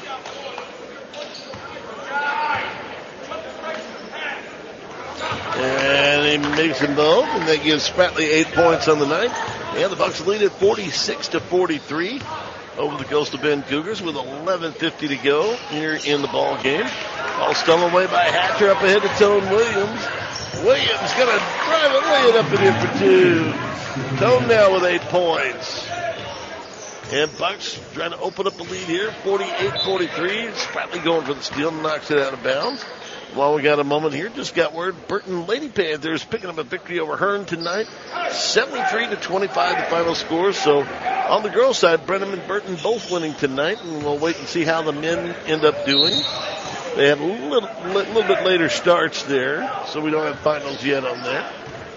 Speaker 1: And he makes them both, and that gives Spratley eight points on the night. And the Bucks lead at forty-six to forty-three over the Coastal Bend Cougars with eleven fifty to go here in the ball game. All stolen away by Hatcher up ahead to Tone Williams. Williams going to drive it, lay it up and in for two. Tone now with eight points. And Bucks trying to open up the lead here, forty-eight forty-three. Spratley going for the steal and knocks it out of bounds. While we got a moment here, just got word Burton Lady Panthers picking up a victory over Hearn tonight, seventy-three to twenty-five the final score. So on the girls' side, Brenham and Burton both winning tonight, and we'll wait and see how the men end up doing. They have a little, little bit later starts there, so we don't have finals yet on that.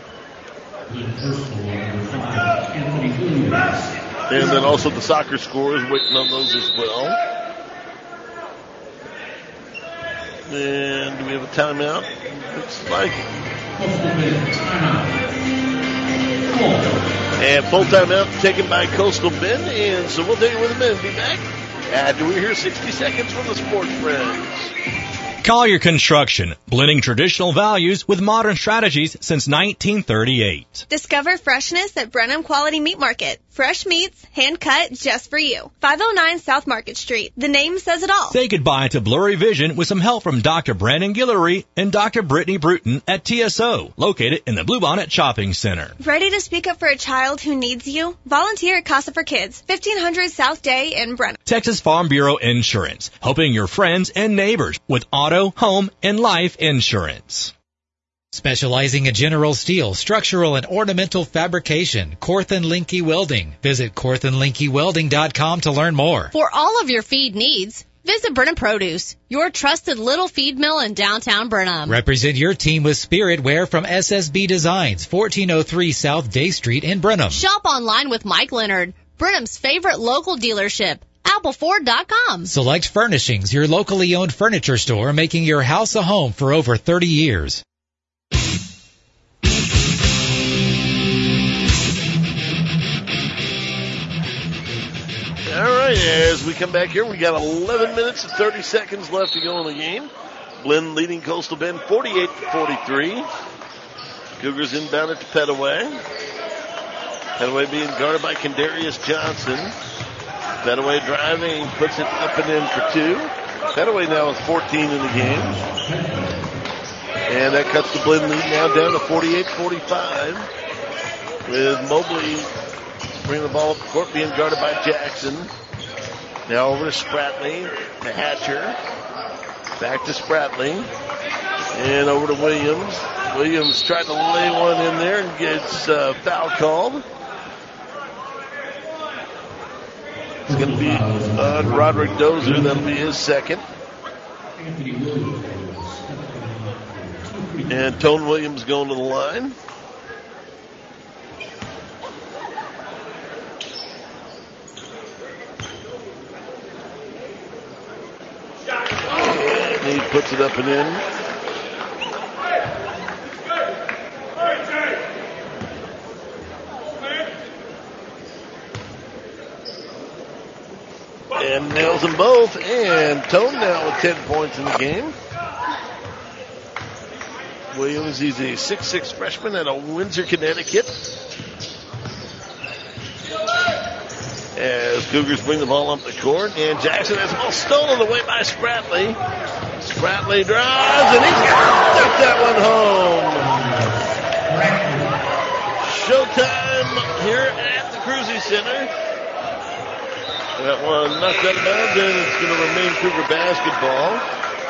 Speaker 1: And then also the soccer scores, waiting on those as well. And do we have a timeout? Looks like it. And full timeout taken by Coastal Bend. And so we'll take it with the men. Be back after we hear sixty seconds from the Sports Friends.
Speaker 7: Collier Construction, blending traditional values with modern strategies since nineteen thirty-eight.
Speaker 4: Discover freshness at Brenham Quality Meat Market. Fresh meats, hand cut just for you. five oh nine South Market Street. The name says it all.
Speaker 7: Say goodbye to blurry vision with some help from Doctor Brandon Guillory and Doctor Brittany Bruton at T S O, located in the Bluebonnet Shopping Center.
Speaker 4: Ready to speak up for a child who needs you? Volunteer at Casa for Kids, fifteen hundred South Day in Brenham.
Speaker 7: Texas Farm Bureau Insurance, helping your friends and neighbors with auto, home, and life insurance.
Speaker 5: Specializing in general steel, structural, and ornamental fabrication, Corthan Linke Welding. Visit Corthan Linke Welding dot com to learn more.
Speaker 6: For all of your feed needs, visit Brenham Produce, your trusted little feed mill in downtown Brenham.
Speaker 5: Represent your team with Spirit Wear from S S B Designs, fourteen oh three South Day Street in Brenham.
Speaker 6: Shop online with Mike Leonard, Brenham's favorite local dealership. Apple Ford dot com.
Speaker 5: Select Furnishings, your locally owned furniture store, making your house a home for over thirty years.
Speaker 1: right, as we come back here, we got eleven minutes and thirty seconds left to go in the game. Blinn leading Coastal Bend forty-eight to forty-three. Cougars inbound it to Petaway. Petaway being guarded by Kendarius Johnson. Petaway driving, puts it up and in for two. Petaway now with fourteen in the game. And that cuts the Blinn lead now down to forty-eight forty-five. With Mobley bringing the ball up the court, being guarded by Jackson. Now over to Spratley, to Hatcher. Back to Spratley. And over to Williams. Williams tried to lay one in there and gets uh, foul called. It's going to be on Roderick Dozer. That'll be his second. And Tone Williams going to the line. And he puts it up and in. And nails them both. And Tone now with ten points in the game. Williams, he's a six foot six freshman out of Windsor, Connecticut. As Cougars bring the ball up the court. And Jackson has the ball stolen away by Spratley. Spratley drives, and he's got that one home. Showtime here at the Cruzy Center. That one knocked out of bounds, and it's going to remain Cougar basketball.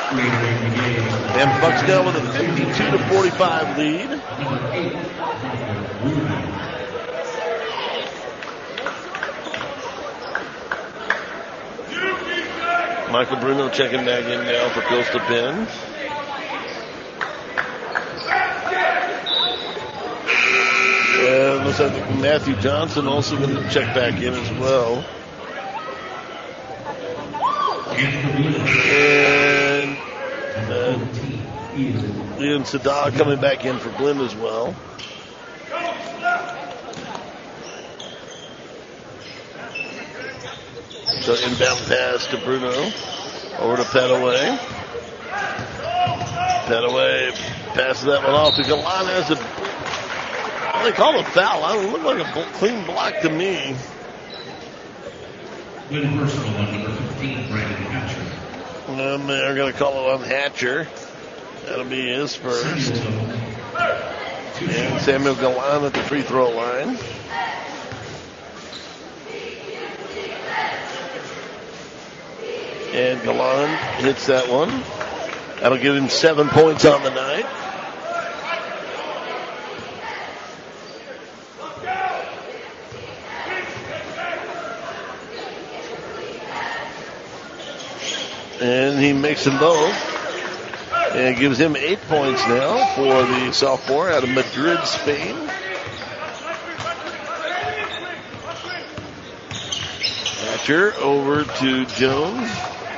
Speaker 1: And Bucks down with a fifty-two to forty-five lead. Michael Bruno checking back in now for Coastal Bend. And looks like Matthew Johnson also going to check back in as well. And uh, Ian Sadal coming back in for Blinn as well. So inbound pass to Bruno. Over to Petaway. Petaway passes that one off to Galan. Has a, well, they call it a foul. I don't look like a clean block to me. And they're going to call it on Hatcher. That'll be his first. And Samuel Galan at the free throw line. And Galan hits that one. That'll give him seven points on the night. And he makes them both. And gives him eight points now for the sophomore out of Madrid, Spain. Hatcher over to Jones.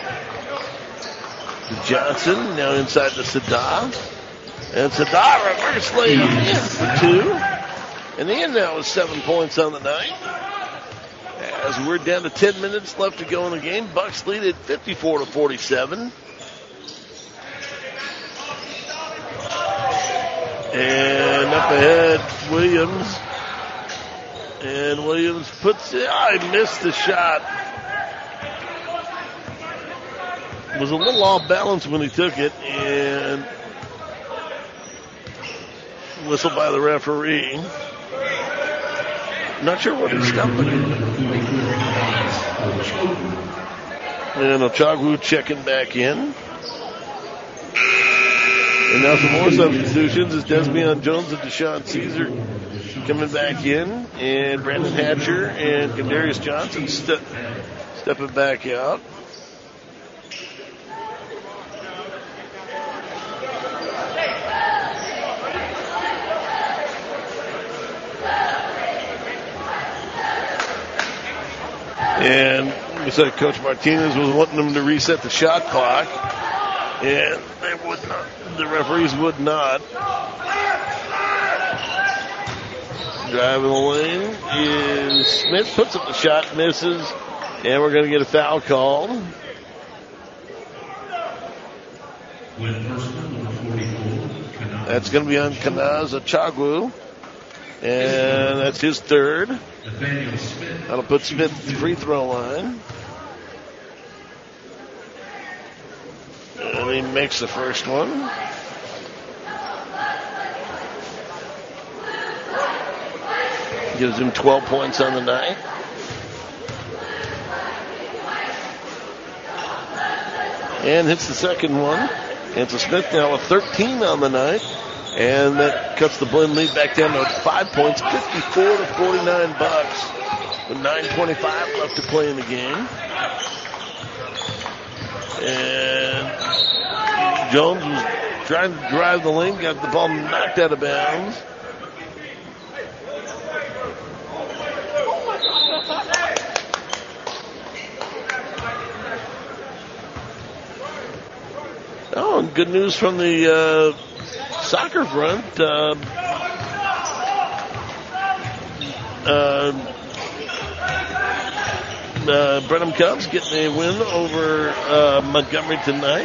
Speaker 1: To Johnson. Now inside to Sadar. And Sadar reverse layup in for two. And Ian now with seven points on the night. As we're down to ten minutes left to go in the game, Bucks lead at fifty-four to forty-seven. And up ahead, Williams. And Williams puts it. I oh, missed the shot. Was a little off balance when he took it, and whistled by the referee. Not sure what he's stopping. And Ochagwu checking back in. And now some more substitutions as Desmion Jones and Deshaun Caesar coming back in. And Brandon Hatcher and Kendarius Johnson ste- stepping back out. And looks like Coach Martinez was wanting them to reset the shot clock. And they would not. The referees would not. Driving the lane is Smith, puts up the shot, misses. And we're going to get a foul called. That's going to be on Kanaz Ochagwu. And that's his third. That'll put Smith at the free throw line. And he makes the first one. Gives him twelve points on the night. And hits the second one. And so Smith now with thirteen on the night. And that cuts the Blinn lead back down to five points, fifty-four to forty-nine Bucks. With nine twenty-five left to play in the game. And Jones was trying to drive the lane, got the ball knocked out of bounds. Oh, and good news from the uh, soccer front. Uh, uh, uh, Brenham Cubs getting a win over uh, Montgomery tonight.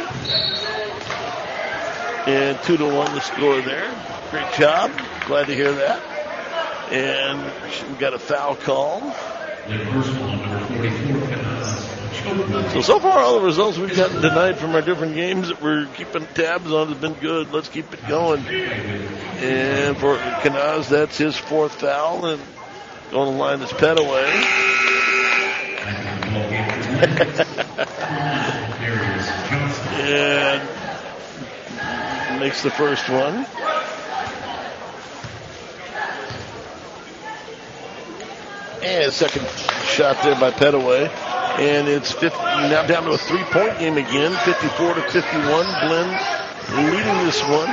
Speaker 1: And two to one the score there. Great job. Glad to hear that. And we got a foul call. So, so far all the results we've gotten tonight from our different games that we're keeping tabs on has been good. Let's keep it going. And for Kanaz, that's his fourth foul. And on the line is Petaway. And makes the first one. And second shot there by Petaway. And it's fifty, now down to a three-point game again, fifty-four to fifty-one. Blinn leading this one.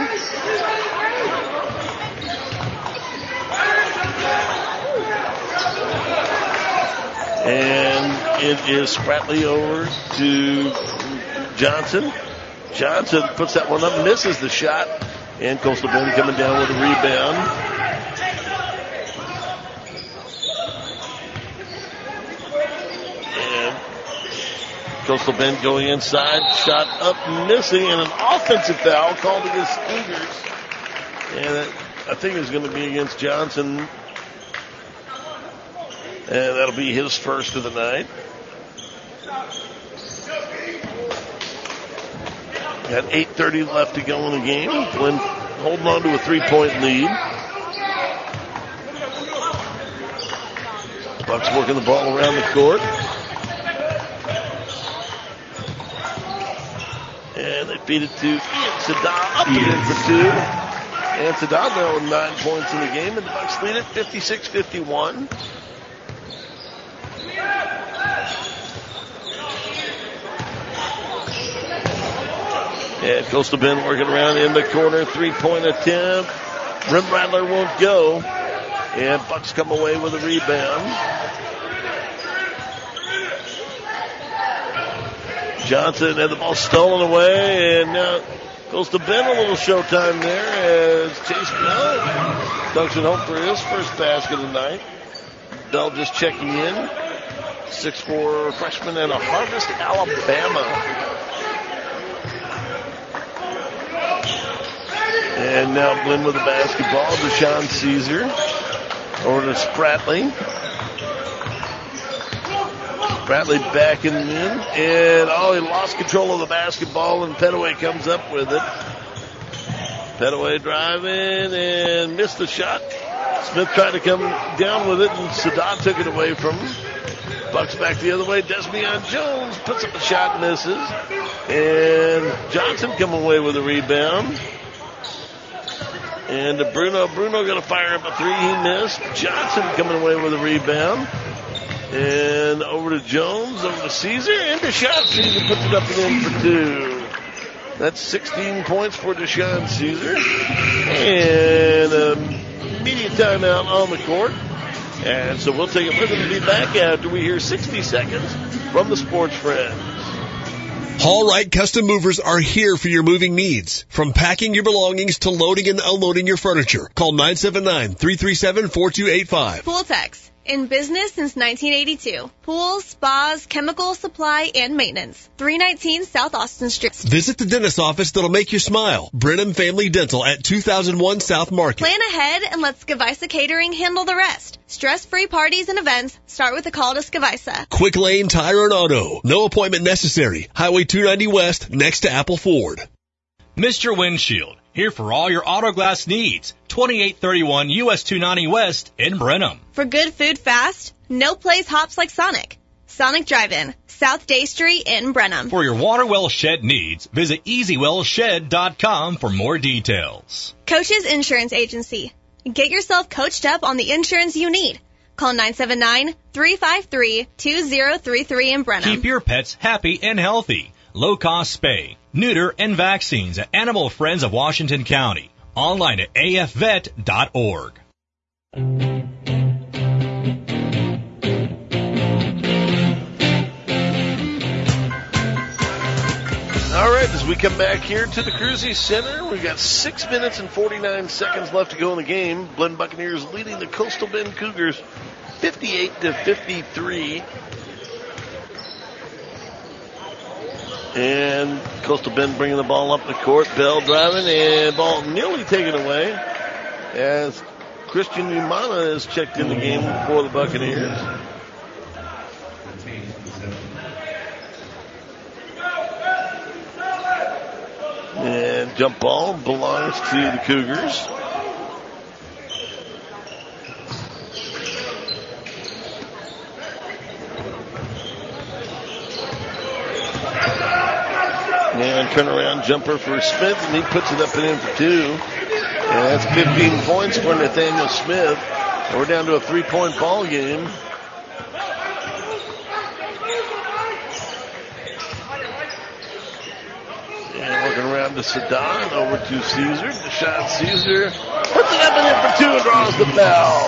Speaker 1: And it is Spratley over to Johnson. Johnson puts that one up, misses the shot. And Coastal Bend coming down with a rebound. Coastal Bend going inside, shot up, missing, and an offensive foul called against Cougars. And it, I think it's going to be against Johnson. And that'll be his first of the night. Got eight thirty left to go in the game. Blinn holding on to a three-point lead. Bucks working the ball around the court. And they feed it to Ian Sadat, up and in for two. And Sadat now with nine points in the game, and the Bucks lead it fifty-six fifty-one. And Coastal Bend working around in the corner, three-point attempt. Rim Rattler won't go. And Bucks come away with a rebound. Johnson had the ball stolen away, and now goes to Bend. A little showtime there as Chase Bell dunks it home for his first basket of the night. Bell just checking in. six foot four freshman out of Harvest, Alabama. And now Blinn with the basketball. Deshaun Caesar over to Spratley. Spratley backing in, and oh, he lost control of the basketball, and Petaway comes up with it. Petaway driving and missed the shot. Smith tried to come down with it, and Sadat took it away from him. Bucks back the other way. Desmion Jones puts up a shot, misses, and Johnson coming away with a rebound. And to Bruno, Bruno going to fire up a three, he missed. Johnson coming away with a rebound. And over to Jones, over to Caesar, and Deshaun Caesar puts it up and in for two. That's sixteen points for Deshaun Caesar. And a immediate timeout on the court. And so we'll take a look and be back after we hear sixty seconds from the Sports Friends.
Speaker 3: Haul Right Custom Movers are here for your moving needs. From packing your belongings to loading and unloading your furniture. Call nine seven nine, three three seven, four two eight five.
Speaker 4: Pool Techs. In business since nineteen eighty-two. Pools, spas, chemical supply, and maintenance. three nineteen South Austin Street.
Speaker 3: Visit the dentist office that'll make you smile. Brenham Family Dental at two thousand one South Market.
Speaker 4: Plan ahead and let Skavisa Catering handle the rest. Stress-free parties and events start with a call to Skavisa.
Speaker 3: Quick Lane Tire and Auto. No appointment necessary. Highway two ninety West next to Apple Ford.
Speaker 7: Mister Windshield, here for all your auto glass needs. twenty-eight thirty-one U S two ninety West in Brenham.
Speaker 4: For good food fast, no place hops like Sonic. Sonic Drive-In, South Day Street in Brenham.
Speaker 7: For your water well shed needs, visit easy well shed dot com for more details.
Speaker 4: Coach's Insurance Agency. Get yourself coached up on the insurance you need. Call nine seven nine, three five three, two zero three three in Brenham.
Speaker 7: Keep your pets happy and healthy. Low-cost spay, neuter, and vaccines at Animal Friends of Washington County. Online at A F vet dot org.
Speaker 1: All right, as we come back here to the Cruzy Center, we've got six minutes and forty-nine seconds left to go in the game. Blinn Buccaneers leading the Coastal Bend Cougars fifty-eight to fifty-three. And Coastal Bend bringing the ball up the court. Bell driving, and ball nearly taken away as Christian Umana is checked in the game for the Buccaneers. And jump ball belongs to the Cougars. And turnaround jumper for Smith, and he puts it up and in for two. And that's fifteen points for Nathaniel Smith. And we're down to a three-point ball game. And working around to Sedan, over to Caesar. The shot, Caesar puts it up and in for two and draws the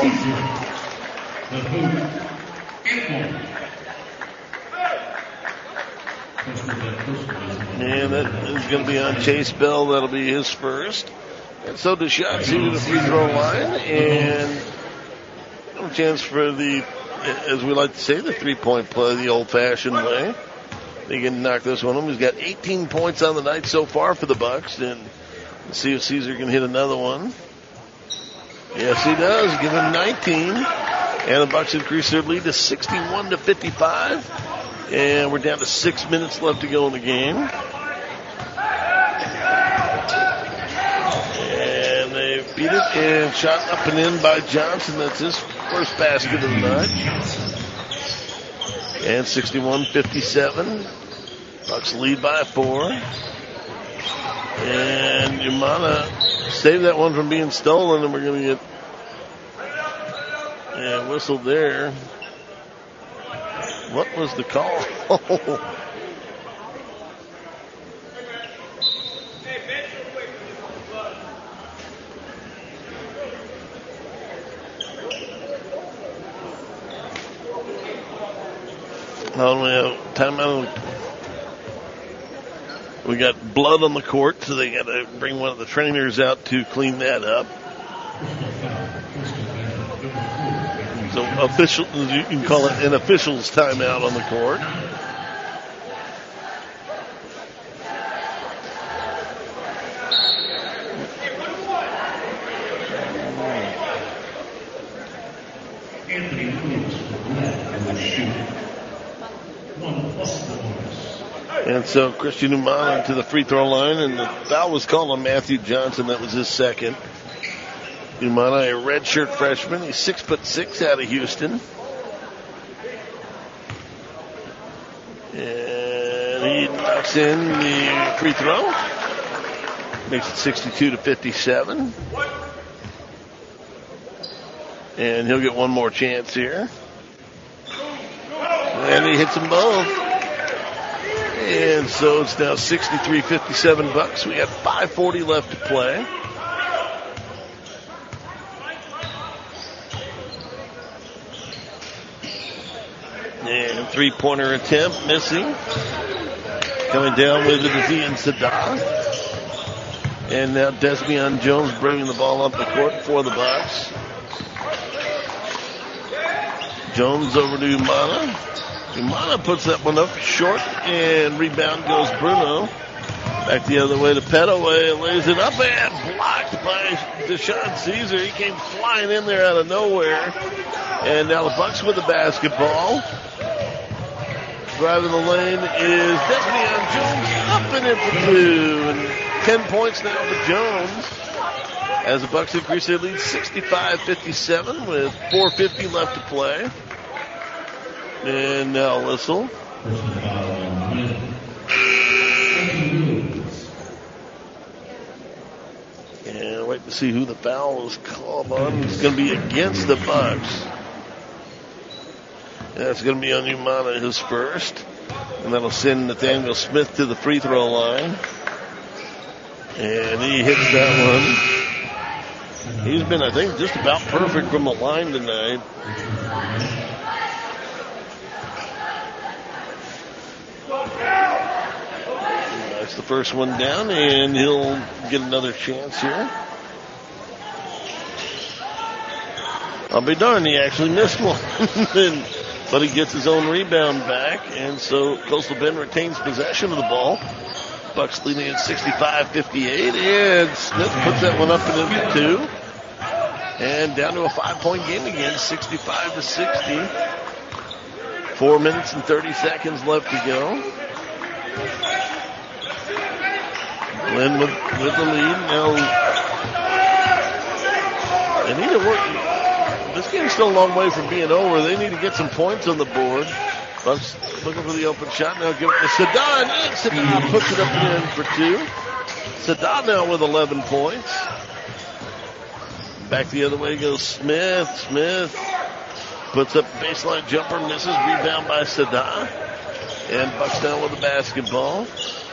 Speaker 1: foul. And that is going to be on Chase Bell. That'll be his first. And so DeShawn to the free throw line. And a chance for the, as we like to say, the three-point play the old-fashioned way. They can knock this one home. He's got eighteen points on the night so far for the Bucks. And let's see if Caesar can hit another one. Yes, he does. Give him nineteen. And the Bucks increase their lead to sixty-one to fifty-five. And we're down to six minutes left to go in the game. And they beat it and shot up and in by Johnson. That's his first basket of the night. And sixty-one fifty-seven. Bucks lead by four. And Umana saved that one from being stolen, and we're going to get yeah, whistled there. What was the call? Oh, we have timeout. We got blood on the court, so they got to bring one of the trainers out to clean that up. So official, you can call it an official's timeout on the court. And so Christian Umana to the free throw line, and the foul was called on Matthew Johnson. That was his second. Umana, a redshirt freshman. He's six foot six out of Houston. And he knocks in the free throw. Makes it sixty-two to fifty-seven. And he'll get one more chance here. And he hits them both. And so it's now sixty-three fifty-seven Bucks. We have five forty left to play. And three-pointer attempt missing. Coming down with it is Ian Sedan. And now Desmion Jones bringing the ball up the court for the Bucks. Jones over to Umana. Umana puts that one up short, and rebound goes Bruno. Back the other way to Petaway, lays it up and blocked by Deshaun Caesar. He came flying in there out of nowhere. And now the Bucks with the basketball. Driving the lane is Desmond Jones, up and in for two. And ten points now for Jones. As the Bucks increase their lead sixty-five fifty-seven with four fifty left to play. And now whistle. And wait to see who the foul is called on. It's going to be against the Bucks. That's going to be on Umana, his first. And that'll send Nathaniel Smith to the free throw line. And he hits that one. He's been, I think, just about perfect from the line tonight. That's the first one down, and he'll get another chance here. I'll be darned, he actually missed one. But he gets his own rebound back, and so Coastal Bend retains possession of the ball. Bucks leading at sixty-five fifty-eight, and Smith puts that one up and in for two. And down to a five-point game again, sixty-five to sixty. Four minutes and thirty seconds left to go. Glenn with, with the lead. Now, they need to work. This game's still a long way from being over. They need to get some points on the board. Bucks looking for the open shot. Now give it to Sadah. And Sadah puts it up and in for two. Sadah now with eleven points. Back the other way goes Smith. Smith puts up a baseline jumper, misses. Rebound by Sadah. And Bucks down with the basketball.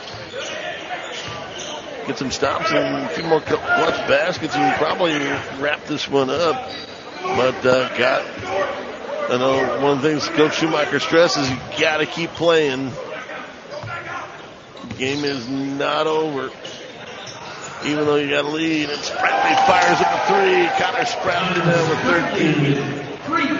Speaker 1: Get some stops and a few more clutch baskets and probably wrap this one up. But uh, got, I know one of the things Coach Schumacher stresses, you got to keep playing. The game is not over. Even though you got a lead, and Spratley fires up a three. Connor Spratley now with thirteen.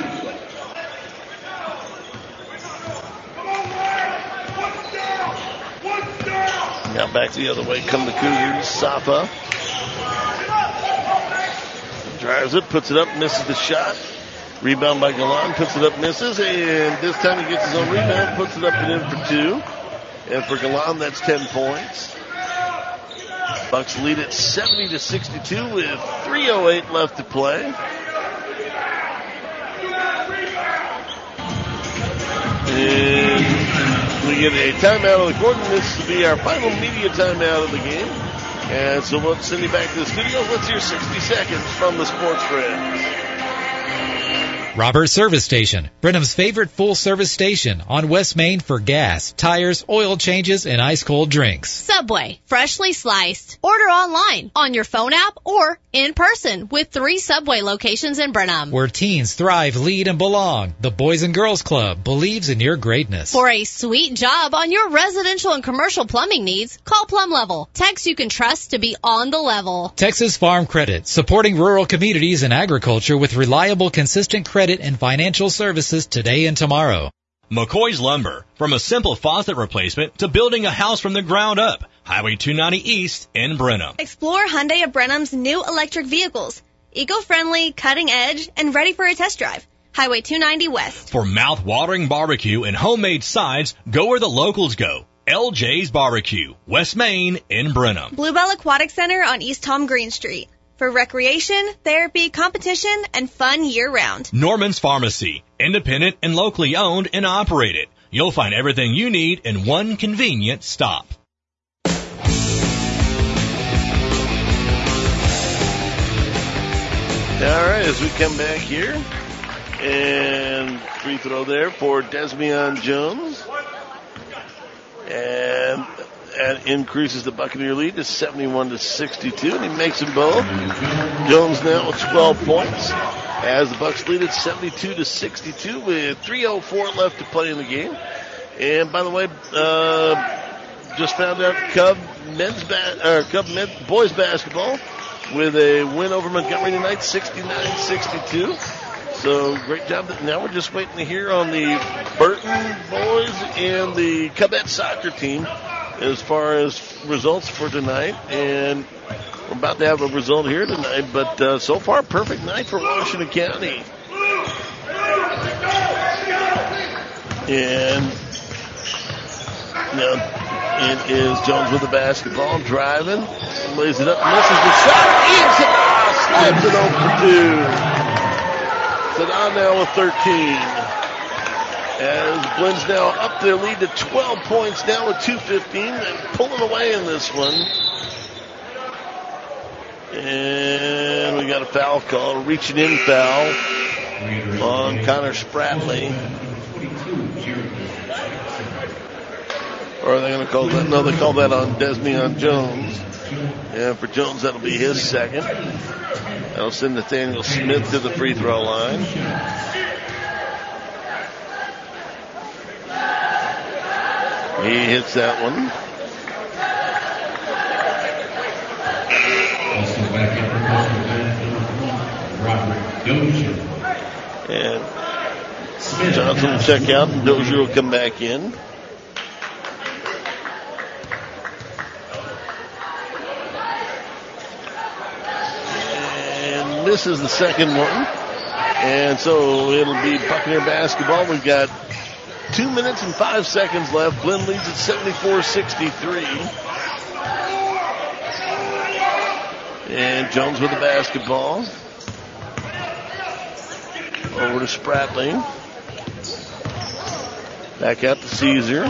Speaker 1: Now back the other way come the Cougars. Safa drives it, puts it up, misses the shot. Rebound by Galan, puts it up, misses, and this time he gets his own rebound, puts it up and in for two. And for Galan, that's ten points. Bucks lead at seventy to sixty-two with three oh eight left to play. And we get a timeout of the court, and this will be our final media timeout of the game. And so we'll send you back to the studio. Let's hear sixty seconds from the Sports Friends.
Speaker 5: Robert Service Station, Brenham's favorite full-service station on West Main for gas, tires, oil changes, and ice-cold drinks.
Speaker 6: Subway, freshly sliced. Order online, on your phone app, or in person with three Subway locations in Brenham.
Speaker 5: Where teens thrive, lead, and belong. The Boys and Girls Club believes in your greatness.
Speaker 6: For a sweet job on your residential and commercial plumbing needs, call Plum Level. Techs you can trust to be on the level.
Speaker 5: Texas Farm Credit, supporting rural communities and agriculture with reliable, consistent credit and financial services today and tomorrow.
Speaker 7: McCoy's Lumber. From a simple faucet replacement to building a house from the ground up. Highway two ninety East in Brenham.
Speaker 4: Explore Hyundai of Brenham's new electric vehicles. Eco-friendly, cutting edge, and ready for a test drive. Highway two ninety West.
Speaker 7: For mouth-watering barbecue and homemade sides, go where the locals go. L J's Barbecue, West Main in Brenham.
Speaker 4: Bluebell Aquatic Center on East Tom Green Street. For recreation, therapy, competition, and fun year-round.
Speaker 7: Norman's Pharmacy, independent and locally owned and operated. You'll find everything you need in one convenient stop.
Speaker 1: All right, as we come back here, and free throw there for Desmion Jones. And that increases the Buccaneer lead to seventy-one to sixty-two, and he makes them both. Jones now with twelve points as the Bucks lead at seventy-two to sixty-two with three oh four left to play in the game. And by the way, uh, just found out Cub men's ba- or Cub men, boys basketball with a win over Montgomery tonight, sixty-nine sixty-two. so great job. Now we're just waiting to hear on the Burton boys and the Cubette soccer team as far as results for tonight. And we're about to have a result here tonight, but uh, so far, perfect night for Washington County. And now it is Jones with the basketball, driving, lays it up, misses the shot, eats it off, slams it over for two. Saddam now with thirteen. As Blenn's now up their lead to twelve points, now with two fifteen, and pulling away in this one. And we got a foul call, reaching in foul on Connor Spratley. Or are they going to call that? No, they call that on Desmion Jones. And for Jones, that'll be his second. That'll send Nathaniel Smith to the free throw line. He hits that one. And Johnson will check out, and Dozier will come back in. And misses the second one. And so it'll be Buccaneer basketball. We've got two minutes and five seconds left. Glenn leads at seventy-four sixty-three. And Jones with the basketball. Over to Spratley. Back out to Caesar.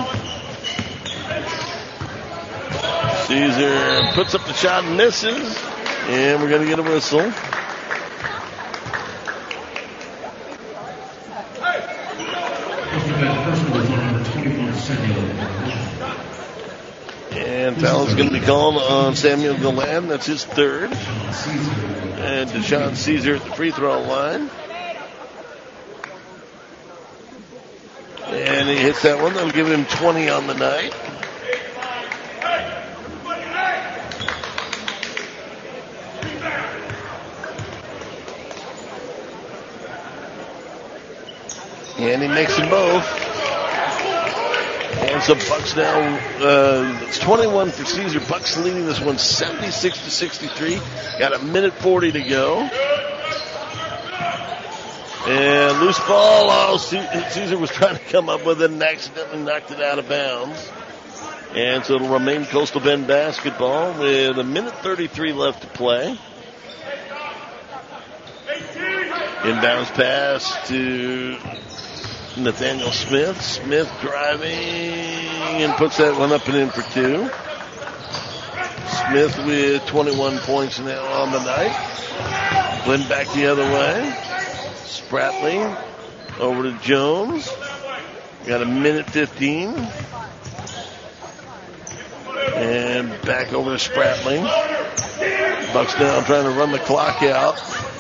Speaker 1: Caesar puts up the shot and misses. And we're going to get a whistle. And foul is going to be called on Samuel Galan. That's his third. And Deshaun Caesar at the free throw line. And he hits that one. That'll give him twenty on the night. And he makes them both. And so Bucks now, uh, it's twenty-one for Caesar. Bucks leading this one seventy-six to sixty-three. Got a minute forty to go. And loose ball. Oh, Caesar was trying to come up with it and accidentally knocked it out of bounds. And so it'll remain Coastal Bend basketball with a minute thirty-three left to play. Inbounds pass to Nathaniel Smith. Smith driving and puts that one up and in for two. Smith with twenty-one points now on the night. Glenn back the other way. Spratley over to Jones. Got a minute fifteen. And back over to Spratley. Bucks now trying to run the clock out.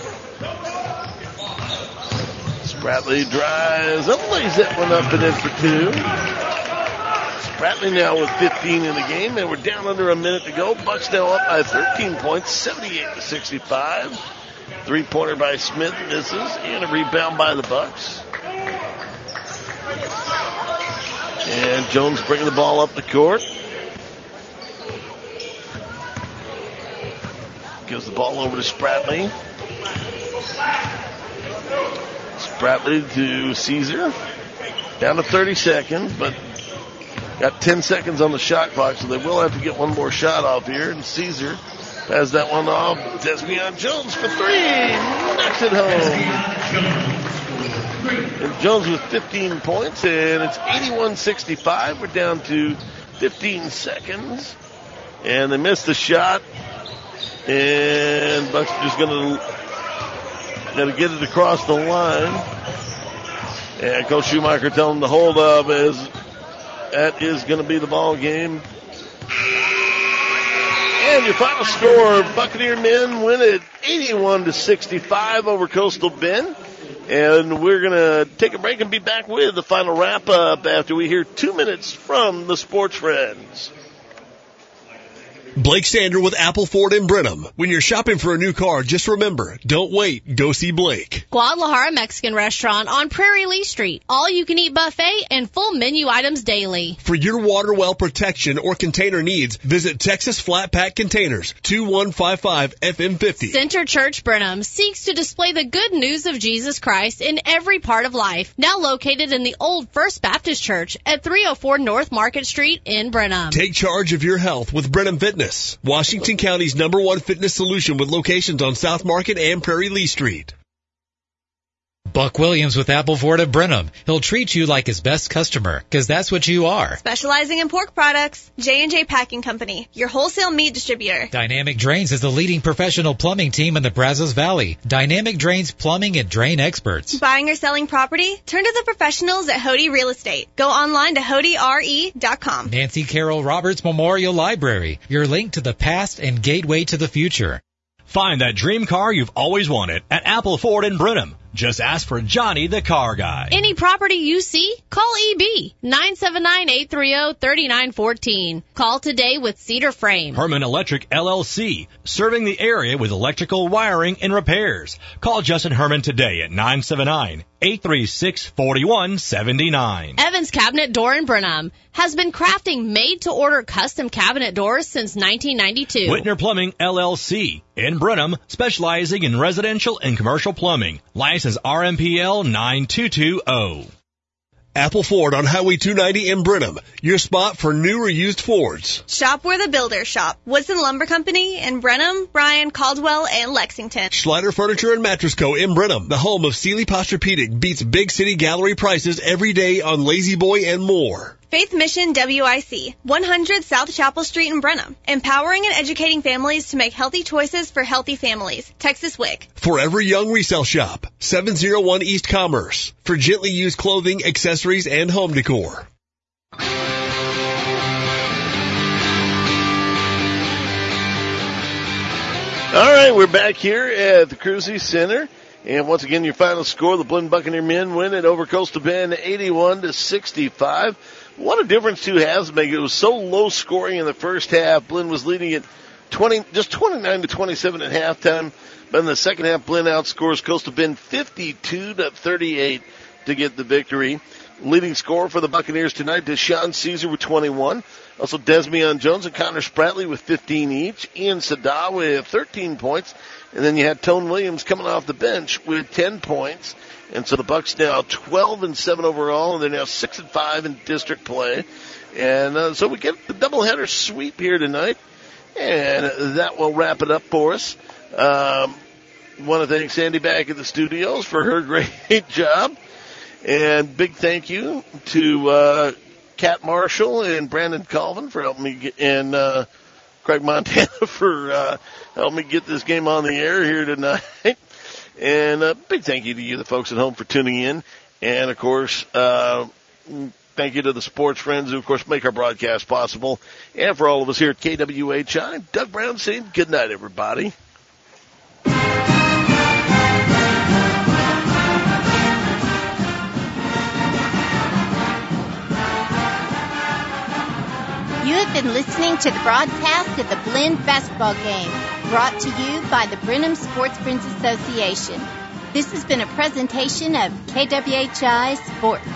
Speaker 1: Spratley drives and lays that one up and in for two. Spratley now with fifteen in the game, and we're down under a minute to go. Bucks now up by thirteen points, seventy-eight to sixty-five. Three-pointer by Smith misses, and a rebound by the Bucks. And Jones bringing the ball up the court. Gives the ball over to Spratley. Spratley to Caesar. Down to thirty seconds, but got ten seconds on the shot clock, so they will have to get one more shot off here. And Caesar has that one off. Desmion Jones for three. Knocks it home. And Jones with fifteen points, and it's eighty-one sixty-five. We're down to fifteen seconds. And they missed the shot. And Bucks are just going to got to get it across the line. And Coach Schumacher telling them to hold up as that is going to be the ball game. And your final score, Buccaneer men win it eighty-one to sixty-five over Coastal Bend. And we're going to take a break and be back with the final wrap-up after we hear two minutes from the Sports Friends.
Speaker 3: Blake Sander with Apple Ford in Brenham. When you're shopping for a new car, just remember, don't wait. Go see Blake.
Speaker 6: Guadalajara Mexican Restaurant on Prairie Lee Street. All you can eat buffet and full menu items daily.
Speaker 3: For your water well protection or container needs, visit Texas Flat Pack Containers, two one five five F M fifty.
Speaker 6: Center Church Brenham seeks to display the good news of Jesus Christ in every part of life. Now located in the old First Baptist Church at three oh four North Market Street in Brenham.
Speaker 3: Take charge of your health with Brenham Fitness. Washington County's number one fitness solution with locations on South Market and Prairie Lee Street.
Speaker 5: Buck Williams with Apple Ford of Brenham. He'll treat you like his best customer, because that's what you are.
Speaker 4: Specializing in pork products, J and J Packing Company, your wholesale meat distributor.
Speaker 5: Dynamic Drains is the leading professional plumbing team in the Brazos Valley. Dynamic Drains plumbing and drain experts.
Speaker 4: Buying or selling property? Turn to the professionals at Hody Real Estate. Go online to hody r e dot com.
Speaker 5: Nancy Carroll Roberts Memorial Library, your link to the past and gateway to the future.
Speaker 7: Find that dream car you've always wanted at Apple Ford in Brenham. Just ask for Johnny the Car Guy.
Speaker 6: Any property you see, call E B, nine seven nine, eight three zero, three nine one four. Call today with Cedar Frame.
Speaker 7: Herman Electric L L C, serving the area with electrical wiring and repairs. Call Justin Herman today at nine seven nine, eight three six, four one seven nine.
Speaker 6: Evans Cabinet Door in Brenham has been crafting made-to-order custom cabinet doors since nineteen ninety-two.
Speaker 7: Whitner Plumbing L L C in Brenham, specializing in residential and commercial plumbing. License R M P L nine two two zero.
Speaker 3: Apple Ford on Highway two ninety in Brenham, your spot for new or used Fords.
Speaker 4: Shop where the builders shop. Woodson Lumber Company in Brenham, Bryan, Caldwell, and Lexington.
Speaker 3: Schleider Furniture and Mattress Co. in Brenham, the home of Sealy Posturepedic, beats big city gallery prices every day on Lazy Boy and more.
Speaker 4: Faith Mission W I C, one hundred South Chapel Street in Brenham. Empowering and educating families to make healthy choices for healthy families. Texas W I C.
Speaker 3: Forever Young Resale Shop, seven oh one East Commerce, for gently used clothing, accessories, and home decor.
Speaker 1: All right, we're back here at the Cruzy Center. And once again, your final score, the Blinn Buccaneer men win it over Coastal Bend eighty-one to sixty-five. What a difference two halves make. It was so low scoring in the first half. Blinn was leading it twenty, just twenty-nine to twenty-seven at halftime. But in the second half, Blinn outscores Coastal Bend fifty-two to thirty-eight to get the victory. Leading scorer for the Buccaneers tonight, Deshaun Caesar with twenty-one. Also Desmion Jones and Connor Spratley with fifteen each. Ian Sada with thirteen points. And then you had Tone Williams coming off the bench with ten points. And so the Bucks now twelve and seven overall, and they're now six and five in district play. And uh, so we get the doubleheader sweep here tonight. And that will wrap it up for us. Um, want to thank Sandy back at the studios for her great job. And big thank you to uh, Kat Marshall and Brandon Colvin for helping me get, and uh, Craig Montana for uh, helping me get this game on the air here tonight. And a big thank you to you, the folks at home, for tuning in. And, of course, uh, thank you to the sports friends who, of course, make our broadcast possible. And for all of us here at K W H I, Doug Brown saying good night, everybody.
Speaker 8: You have been listening to the broadcast of the Blinn basketball game, brought to you by the Brenham Sports Friends Association. This has been a presentation of K W H I Sports.